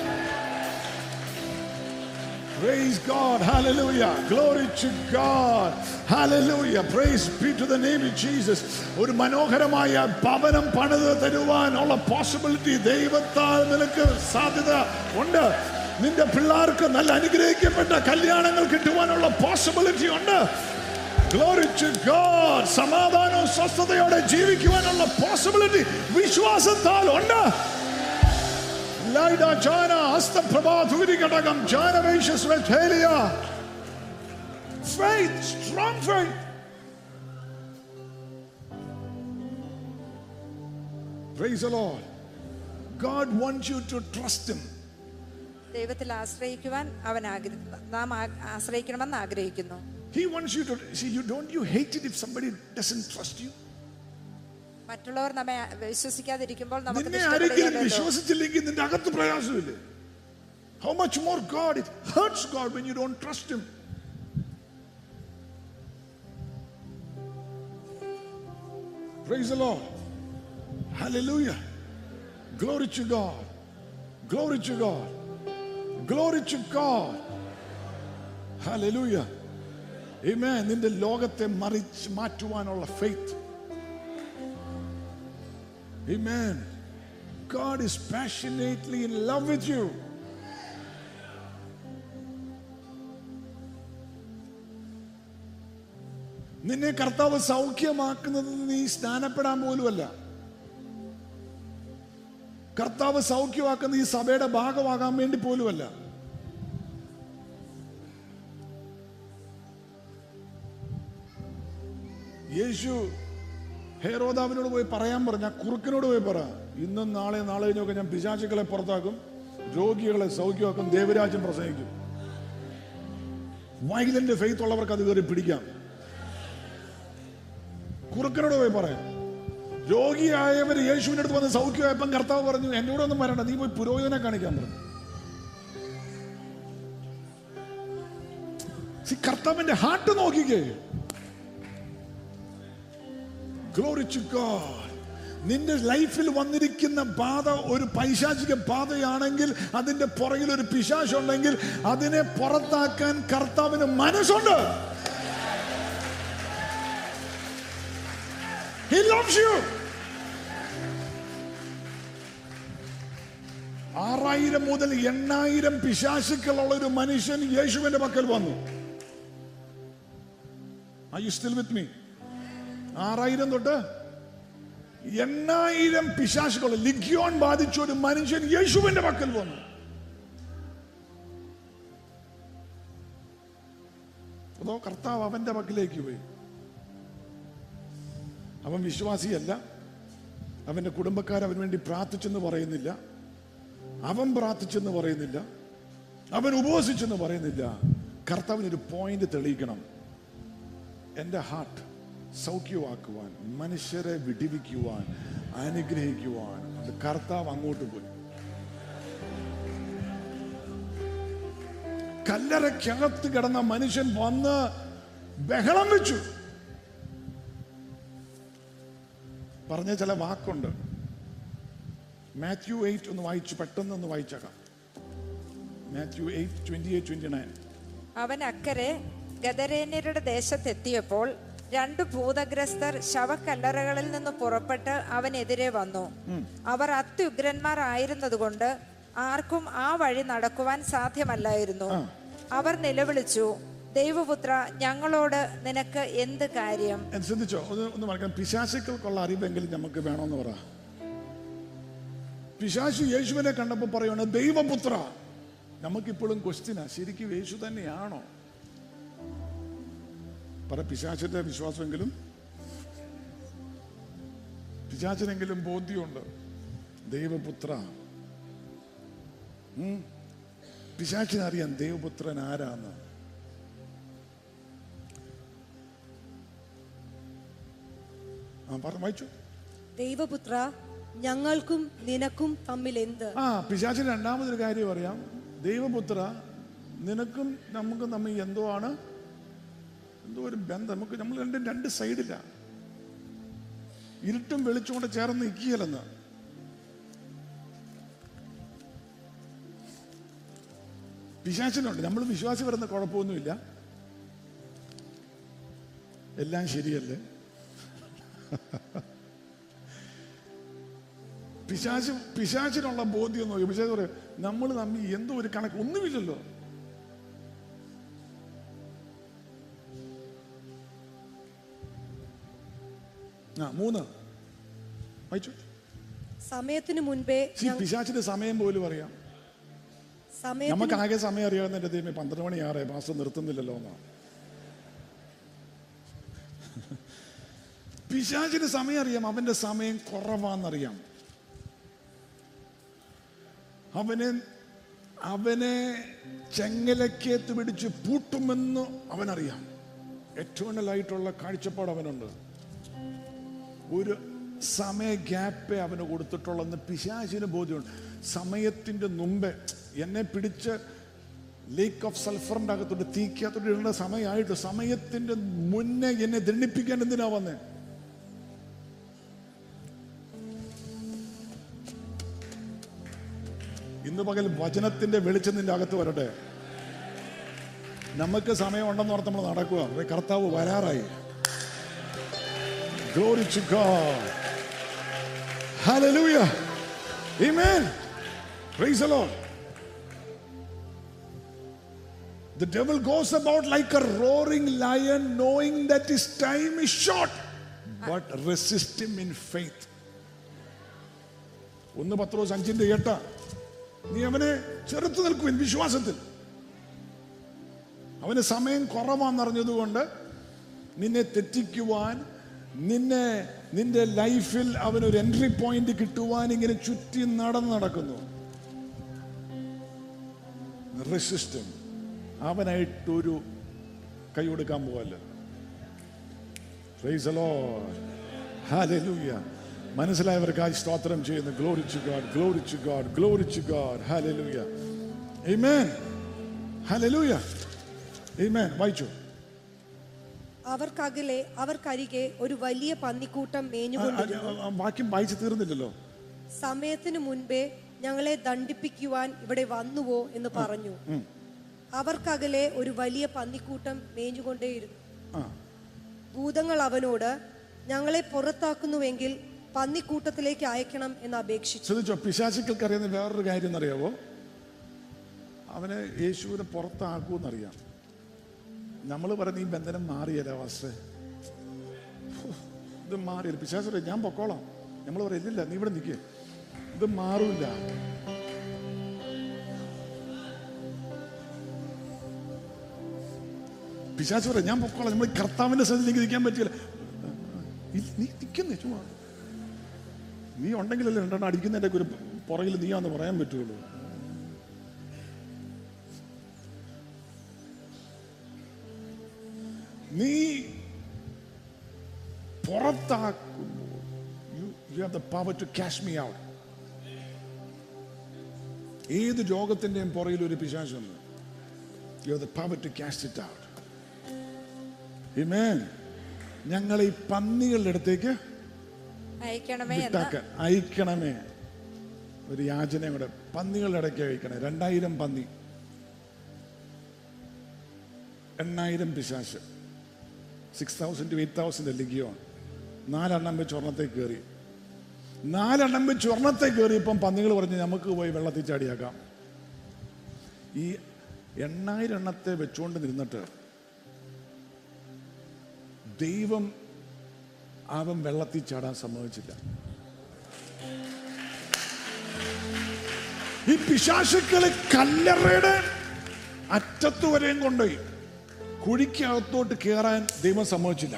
B: Praise God. Hallelujah. Glory to God. Hallelujah. Praise be to the name of Jesus. ഒരു മനോഹരമായ ഭവനം പണിത് തരുവാനുള്ള പോസിബിലിറ്റി ദൈവത്താൽ നിനക്ക് സാധ്യത ഉണ്ട്. നിന്റെ പിള്ളേർക്ക് നല്ല അനുഗ്രഹിക്കപ്പെട്ട കല്യാണങ്ങൾ കിട്ടുവാനുള്ള പോസിബിലിറ്റി ഉണ്ട്. Glory to God. സമാധാനവും സ്വസ്ഥതയോടെ ജീവിക്കുവാനുള്ള പോസിബിലിറ്റി വിശ്വാസത്താൽ ഉണ്ട്. Laida Jana Asta Prabhathuri Katagam Jana Vaishas Vethelia. Faith, strong faith. Praise the Lord. God wants you to trust Him.
C: ദൈവത്തിൽ ആശ്രയിക്കുവാൻ അവൻ നാം ആശ്രയിക്കണമെന്ന് ആഗ്രഹിക്കുന്നു.
B: He wants you to see. You hate it if somebody doesn't trust you.
C: മറ്റുള്ളവർ നമ്മെ വിശ്വസിക്കാതിരിക്കുമ്പോൾ
B: നിന്നെ ആരെങ്കിലും വിശ്വസിച്ചില്ലെങ്കിൽ നിന്റെ അകത്ത് പ്രയാസമില്ലേ? How much more God? It hurts God when you don't trust Him. Praise the Lord. Hallelujah. Glory to God. Glory to God. Glory to God. Hallelujah. Amen. നിന്റെ ലോകത്തെ മറിച്ച് മാറ്റുവാനുള്ള faith. Amen. God is passionately in love with you. നിന്നെ കർത്താവ് സൗഖ്യമാക്കുന്നത് നീ സ്നാനപ്പെടാൻ പോലുമല്ല. കർത്താവ് സൗഖ്യമാക്കുന്ന ഈ സഭയുടെ ഭാഗമാകാൻ വേണ്ടി പോലുമല്ല. യേശു ഹെരോദാവിനോട് പോയി പറയാൻ പറഞ്ഞ കുറുക്കനോട് പോയി പറ, ഇന്നും നാളെ കഴിഞ്ഞൊക്കെ ഞാൻ പിശാചുക്കളെ പുറത്താക്കും, രോഗികളെ സൗഖ്യമാക്കും, ദേവരാജ്യം പ്രസംഗിക്കും. വൈലന്റ് ഫെയ്ത്ത് ഉള്ളവർക്ക് അത് കയറി പിടിക്കാം. കുറുക്കനോട് പോയി പറയാം. രോഗിയായവർ യേശുവിന്റെ അടുത്ത് വന്ന് സൗഖ്യമായപ്പം കർത്താവ് പറഞ്ഞു, എന്നോട് ഒന്നും വരണ്ട, നീ പോയി പുരോഹിതനെ കാണിക്കാൻ പറഞ്ഞു. കർത്താവിന്റെ ഹാർട്ട് നോക്കിക്കേ. Glory to God. നിന്റെ ലൈഫിൽ വന്നിരിക്കുന്ന ബാധ ഒരു പൈശാചിക ബാധയാണെങ്കിൽ, അതിന്റെ പുറകിൽ ഒരു പിശാചുണ്ടെങ്കിൽ അതിനെ പുറത്താക്കാൻ കർത്താവിന് മനസ്സുണ്ട്. He loves you. 6000 മുതൽ 8000 പിശാചുക്കളുള്ള ഒരു മനുഷ്യൻ യേശുവിന്റെ പക്കൽ വന്നു. Are you still with me? 6000 തൊട്ട് 8000 പിശാചുകൾ, ലിഗ്യോൺ ബാധിച്ച ഒരു മനുഷ്യൻ യേശുവിന്റെ പക്കൽ വന്നു. അതോ കർത്താവ് അവന്റെ പക്കലേക്ക് പോയി. അവൻ വിശ്വാസിയല്ല, അവന്റെ കുടുംബക്കാർ അവന് വേണ്ടി പ്രാർത്ഥിച്ചെന്ന് പറയുന്നില്ല, അവൻ പ്രാർത്ഥിച്ചെന്ന് പറയുന്നില്ല, അവൻ ഉപവസിച്ചെന്ന് പറയുന്നില്ല. കർത്താവിനൊരു പോയിന്റ് തെളിയിക്കണം. എന്റെ ഹാർട്ട് സൗഖ്യമാക്കുവാൻ, മനുഷ്യരെ വിടിവിക്കുവാൻ, അനുഗ്രഹിക്കുവാൻ കർത്താവ് അങ്ങോട്ട് പോയി. കല്ലറയ്ക്കകത്ത് കിടന്ന മനുഷ്യൻ വന്ന് ബഹളം വെച്ചു. പറഞ്ഞ ചില വാക്കുണ്ട്. മാത്യു 8 ഒന്ന് വായിച്ചു, പെട്ടെന്ന് ഒന്ന് വായിച്ചേക്കാം. മാത്യു 8:28-29.
C: അവൻ അക്കരെ ഗദരേന്യരുടെ ദേശത്തെത്തിയപ്പോൾ 2 ഭൂതഗ്രസ്തർ ശവക്കല്ലറകളിൽ നിന്ന് പുറപ്പെട്ട് അവനെതിരെ വന്നു. അവർ അത്യുഗ്രന്മാർ ആയിരുന്നതുകൊണ്ട് ആർക്കും ആ വഴി നടക്കുവാൻ സാധ്യമല്ലായിരുന്നു. അവർ നിലവിളിച്ചു, ദൈവപുത്ര, ഞങ്ങളോട് നിനക്ക് എന്ത് കാര്യം?
B: ശ്രദ്ധിച്ചോ? ഒന്ന് മനസ്സിലാക്കാം. പിശാചുക്കൾക്കുള്ള അറിവെങ്കിലും നമുക്ക് വേണമെന്ന് പറ. പിശാചു യേശുവിനെ കണ്ടപ്പോൾ പറയുകയാണ്, ദൈവപുത്ര. നമുക്കിപ്പോഴും ക്വസ്റ്റ്യനാ, ശരിക്കും യേശു തന്നെയാണോ? പറ. പിശാചിന്റെ വിശ്വാസമെങ്കിലും, പിശാചിനെങ്കിലും ബോധ്യമുണ്ട് ദൈവപുത്ര. പിശാചിനറിയാം ദൈവപുത്രൻ ആരാന്ന്. വായിച്ചു.
D: ദൈവപുത്ര, ഞങ്ങൾക്കും നിനക്കും തമ്മിൽ എന്ത്?
B: പിശാചിന് രണ്ടാമതൊരു കാര്യം അറിയാം. ദൈവപുത്ര, നിനക്കും നമുക്കും തമ്മിൽ എന്തോ ആണ്, എന്തോ ഒരു ബന്ധം. നമ്മൾ രണ്ട് സൈഡില്ല, ഇരുട്ടും വെളിച്ചും കൊണ്ട് ചേർന്ന് നിൽക്കുകയല്ലെന്ന്. പിശാചിനുണ്ട്. നമ്മൾ വിശ്വാസി വരുന്ന കുഴപ്പമൊന്നുമില്ല, എല്ലാം ശരിയല്ലേ. പിശാചിനുള്ള ബോധ്യം നോക്കി. പിശാച് പറയും, നമ്മൾ തമ്മിൽ എന്തോ ഒരു കണക്ക് ഒന്നുമില്ലല്ലോ. മൂന്ന് വായിച്ചു.
D: സമയത്തിന് മുൻപേ
B: പിശാചിന്റെ സമയം പോലും അറിയാം. നമുക്ക് ആകെ സമയം അറിയാവുന്ന എന്റെ ദൈവമേ 12 മണിയാറേ മാസം നിർത്തുന്നില്ലല്ലോ എന്നാണ്. പിശാചിന് സമയം അറിയാം, അവന്റെ സമയം കുറവാന്നറിയാം. അവനെ ചെങ്ങലക്കേത്ത് പിടിച്ച് പൂട്ടുമെന്ന് അവനറിയാം. എറ്റേണലായിട്ടുള്ള കാഴ്ചപ്പാട് അവനുണ്ട്. ഒരു സമയ ഗ്യാപ്പേ അവന് കൊടുത്തിട്ടുള്ളെന്ന് പിശാചിന് ബോധ്യമുണ്ട്. സമയത്തിന്റെ മുമ്പേ എന്നെ പിടിച്ച് ലേക്ക് ഓഫ് സൾഫറിന്റെ അകത്തോട്ട്, തീക്കകത്തോട്ട് ഇടേണ്ട സമയമായിട്ട്, സമയത്തിന്റെ മുന്നേ എന്നെ ദണ്ഡിപ്പിക്കാൻ എന്തിനാ വന്നേ? ഇന്ന് പകൽ വചനത്തിന്റെ വെളിച്ചം നിന്റെ അകത്ത് വരട്ടെ. നമുക്ക് സമയമുണ്ടെന്ന് ഓർത്ത് നമ്മൾ നടക്കുക. കർത്താവ് വരാറായി. Glory to God. Hallelujah. Amen. Praise the Lord. The devil goes about like a roaring lion, knowing that his time is short, but resist him in faith. 1 പത്രോസ് 5:8. നീ അവനെ ചെറുത്തു നിൽക്കുവിൻ വിശ്വാസത്തിൽ. അവന് സമയം കുറവാണെന്നറിഞ്ഞതുകൊണ്ട് നിന്നെ തെറ്റിക്കുവാൻ, നിന്റെ ലൈഫിൽ അവനൊരു എൻട്രി പോയിന്റ് കിട്ടുവാൻ ഇങ്ങനെ ചുറ്റി നടക്കുന്നു. റെസിസ്റ്റ്. അവനായിട്ടൊരു കൈ കൊടുക്കാൻ പോവല്ല. Praise the Lord. Hallelujah. മനസ്സിലായവർക്കായി സ്തോത്രം ചെയ്യുന്നു. Glory to God, glory to God, glory to God. Hallelujah. Amen. Hallelujah. Amen. വായിച്ചു.
D: അവർക്കരികെ ഒരു വലിയ പന്നിക്കൂട്ടം മേഞ്ഞുകൊണ്ടിരുന്നു.
B: വാക്യം വായിച്ചു തീർന്നില്ലല്ലോ.
D: സമയത്തിനു മുൻപേ ഞങ്ങളെ ദണ്ഡിപ്പിക്കുവാൻ ഇവിടെ വന്നുവോ എന്ന് പറഞ്ഞു. അവർക്കകലെ ഒരു വലിയ പന്നിക്കൂട്ടം മേഞ്ഞുകൊണ്ടേയിരുന്നു. ഭൂതങ്ങൾ അവനോട്, ഞങ്ങളെ പുറത്താക്കുന്നുവെങ്കിൽ പന്നിക്കൂട്ടത്തിലേക്ക് അയക്കണം എന്ന് അപേക്ഷിച്ചു.
B: ശ്രദ്ധിച്ചോ, പിശാചുക്കൾക്ക് അറിയുന്ന വേറൊരു കാര്യം എന്നറിയാവോ? അവനെ യേശുവിനെ പുറത്താക്കൂന്നറിയാം. നമ്മൾ പറയുന്ന ഈ ബന്ധനം മാറിയല്ല വാസ്റ്റേ, ഇത് മാറിയല്ല. പിശാചു പറയും ഞാൻ പൊക്കോളാം. നമ്മൾ പറയില്ല, നീ ഇവിടെ നിൽക്കുക, ഇത് മാറൂല. പിശാചു പറയും ഞാൻ പൊക്കോളാം. നമ്മൾ കർത്താവിന്റെ സ്ഥലത്തിലേക്ക് നിൽക്കാൻ പറ്റില്ല. നീ നിൽക്കുന്നേ ചുമ്മാ. നീ ഉണ്ടെങ്കിലല്ലേ രണ്ടെണ്ണം അടിക്കുന്നതിൻ്റെ ഒരു പുറകിൽ നീയാന്ന് പറയാൻ പറ്റുള്ളൂ. നീ പുറത്താക്കുമ്പോൾ you have the power to cast me out. ഏത് രോഗത്തിന്റെയും പുറകിൽ ഒരു പിശാചുണ്ട്. You have the power to cast it out. Amen. ഞങ്ങളെ ഈ പന്നികളുടെ അടുത്തേക്ക് അയക്കണമേ. ഒരു യാചനയും കൂടെ. പന്നികളുടെ ഇടയ്ക്ക് അയക്കണേ. 2000 പന്നി, 8000 പിശാച്, 6000 to 8000 ലിഗിയോൺ. 4 എണ്ണം വെച്ച് ഒരെണ്ണത്തേക്ക് കയറി. 4 എണ്ണം വെച്ച് ഒരെണ്ണത്തേക്ക് കയറിയപ്പം പന്നികൾ പറഞ്ഞ് നമുക്ക് പോയി വെള്ളത്തിൽ ചാടിയാക്കാം. ഈ 8000 എണ്ണത്തെ വെച്ചുകൊണ്ട് നിന്നിട്ട് ദൈവം അവൻ വെള്ളത്തിൽ ചാടാൻ സമ്മതിച്ചില്ല. ഈ പിശാചുക്കളെ കല്ലറയുടെ അറ്റത്ത് വരെയും കൊണ്ടുപോയി കുഴിക്കകത്തോട്ട് കയറാൻ ദൈവം സമ്മതിച്ചില്ല.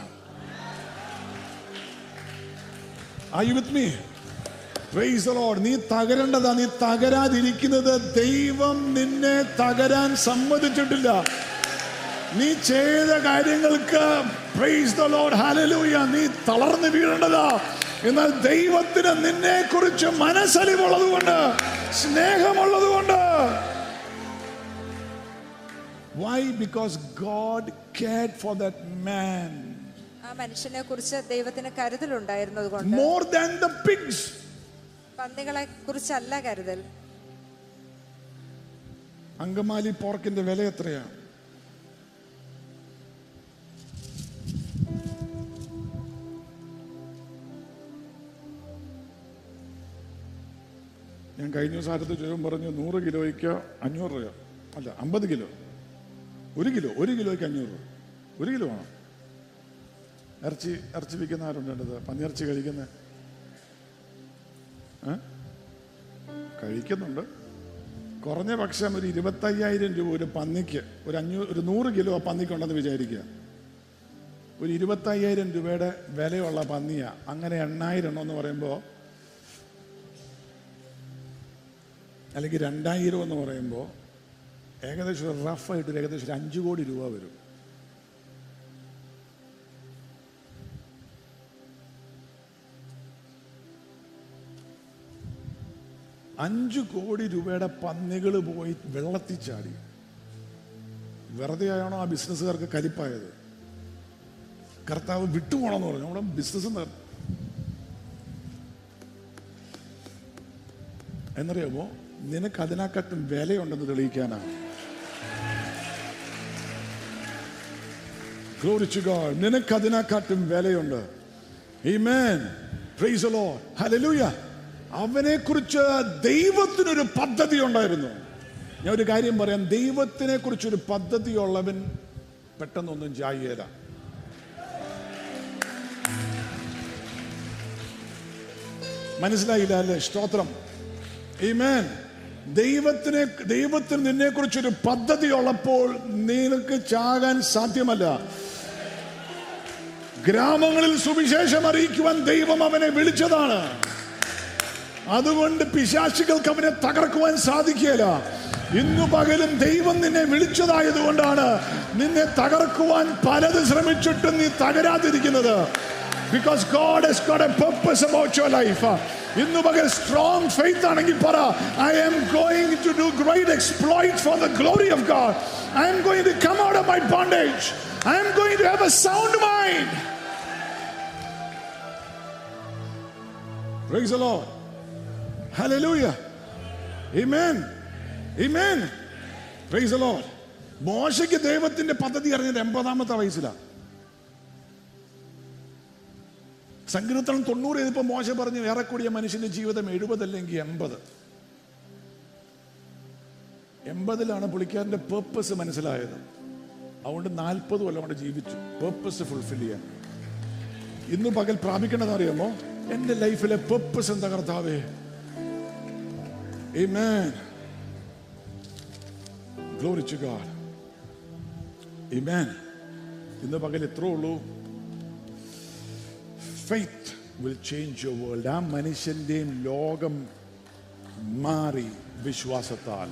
B: Are you with me? Praise the Lord. നീ തകരേണ്ടതാ. നീ തകരാതിരിക്കുന്നത് ദൈവം നിന്നെ തകരാൻ സമ്മതിച്ചിട്ടില്ല. നീ ചെയ്ത കാര്യങ്ങൾക്ക് praise the Lord, hallelujah, നീ തളർന്നു വീഴേണ്ടതാ. എന്നാൽ ദൈവത്തിന് നിന്നെ കുറിച്ച് മനസ്സലിവുള്ളതുകൊണ്ട്, സ്നേഹമുള്ളതുകൊണ്ട്. Why? Because God cared for that man.
C: ആ മനുഷ്യനെ കുറിച്ച് ദൈവത്തിന് കരുതലുണ്ടായിരുന്നതുകൊണ്ട്.
B: More than the pigs.
C: പന്നികളെ കുറിച്ചല്ല കരുതൽ.
B: അങ്കമാലി പോർക്കിന്റെ വില എത്രയാ? ഞാൻ കഴിഞ്ഞ ദിവസം അടുത്ത് ചോദ്യം പറഞ്ഞു 100 കിലോയ്ക്ക് 500 രൂപ. അല്ല, 50 കിലോ. 1 കിലോയ്ക്ക് 500 രൂപ. 1 കിലോ വേണം. ഇറച്ചി വിൽക്കുന്ന ആരുണ്ടത്? പന്നിയിറച്ചി കഴിക്കുന്നുണ്ട്. കുറഞ്ഞ പക്ഷം ഒരു 25,000 രൂപ ഒരു പന്നിക്ക്, ഒരു 100 കിലോ പന്നിക്കുണ്ടെന്ന് വിചാരിക്കുക. ഒരു 25,000 രൂപയുടെ വിലയുള്ള പന്നിയാ. അങ്ങനെ 8,000 എണ്ണം എന്ന് പറയുമ്പോൾ, അല്ലെങ്കിൽ 2,000 എന്ന് പറയുമ്പോൾ ഏകദേശം റഫായിട്ട് ഏകദേശം 5 കോടി രൂപ വരും. $5 കോടി പന്നികൾ പോയി വെള്ളത്തിൽ ചാടി. വെറുതെ ആണോ ആ ബിസിനസ്സുകാർക്ക് കലിപ്പായത്? കർത്താവ് വിട്ടുപോകണമെന്ന് പറഞ്ഞു. നമ്മുടെ ബിസിനസ് എന്നറിയാമോ? നിനക്ക് അതിനെക്കാട്ടും വിലയുണ്ടെന്ന് തെളിയിക്കാനാണ്. Glory to God. നിനക്ക് അതിനെക്കാട്ടും വിലയുണ്ട്. Amen. Praise the Lord. Hallelujah. അവനെ കുറിച്ച് ദൈവത്തിനൊരു പദ്ധതി ഉണ്ടായിരുന്നു. ഞാൻ ഒരു കാര്യം പറയാം, ദൈവത്തിനെ കുറിച്ചൊരു പദ്ധതി ഉള്ളവൻ പെട്ടെന്നൊന്നും ചായേല. മനസ്സിലായില്ല അല്ലേ? സ്തോത്രം. ആമേൻ. ദൈവത്തിന് നിന്നെ കുറിച്ചൊരു പദ്ധതി ഉള്ളപ്പോൾ നിനക്ക് ചാകാൻ സാധ്യമല്ല. ഗ്രാമങ്ങളിൽ സുവിശേഷം അറിയിക്കുവാൻ ദൈവം അവനെ വിളിച്ചതാണ്. അതുകൊണ്ട് പിശാചുകൾക്ക് അവനെ തകർക്കുവാൻ സാധിക്കുകയില്ല. ഇന്നു പകലും ദൈവം നിന്നെ വിളിച്ചതായതുകൊണ്ടാണ് നിന്നെ തകർക്കുവാൻ പലത് ശ്രമിച്ചിട്ടും നീ തകരാതിരിക്കുന്നത്. Because God has got a purpose about your life. ഇന്നു പകൽ strong faith ആണെങ്കിൽ പറ, I am going to do great exploit for the glory of God. I am going to come out of my bondage. I am going to have a sound mind. Praise the Lord. Hallelujah. Amen. Amen. Praise the Lord. മോശയ്ക്ക് ദൈവത്തിന്റെ പദ്ധതി അറിഞ്ഞത് 80-ാമത്തെ വയസ്സിലാണ്. സങ്കീർത്തനം 90 എഴുതിയപ്പോൾ മോശ പറഞ്ഞു, ഏറെക്കൂടിയ മനുഷ്യന്റെ ജീവിതം 70 അല്ലെങ്കിൽ 80. 80-ലാണ് പുള്ളിക്കാരന്റെ പേർപ്പസ് മനസ്സിലായത്. അതുകൊണ്ട് 40 കൊല്ലം കൊണ്ട് ജീവിച്ചു പേർപ്പസ് ഫുൾഫിൽ ചെയ്യാൻ. ഇന്ന് പകൽ പ്രാപിക്കേണ്ടത് അറിയാമോ? എന്റെ ലൈഫിലെ പേർപ്പസ് എന്താ കർത്താവേ? Amen. Glory to God. Amen. ഇന്ന് പകൽ എത്ര ഉള്ളൂ? Faith will change your world. ആ മനുഷ്യന്റെയും ലോകം മാറി വിശ്വാസത്താൽ.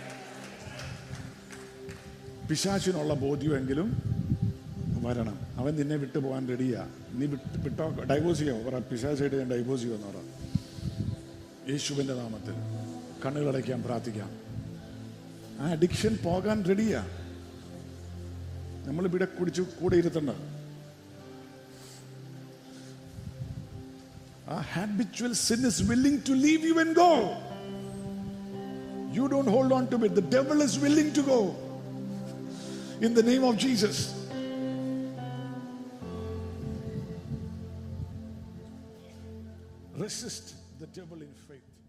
B: പിശാചിനുള്ള ബോധ്യമെങ്കിലും വരണം. അവൻ നിന്നെ വിട്ടു പോകാൻ റെഡിയാ. നീ വിട്ടോ ഡൈവോഴ്സ് ചെയ്യാമോ? പറ, പിശാചായിട്ട് ഞാൻ ഡൈവോഴ്സ് ചെയ്യുമെന്ന് പറ. യേശുവിന്റെ നാമത്തിൽ കണ്ണുകളടയ്ക്കാൻ പ്രാർത്ഥിക്കാം. ആ അഡിക്ഷൻ പോകാൻ റെഡിയാ. നമ്മൾ ഇവിടെ കുടിച്ചു കൂടെ ഇരുത്തണ്ട. A habitual sin is willing to leave you and go. You don't hold on to it. The devil is willing to go. In the name of Jesus. Resist the devil in faith.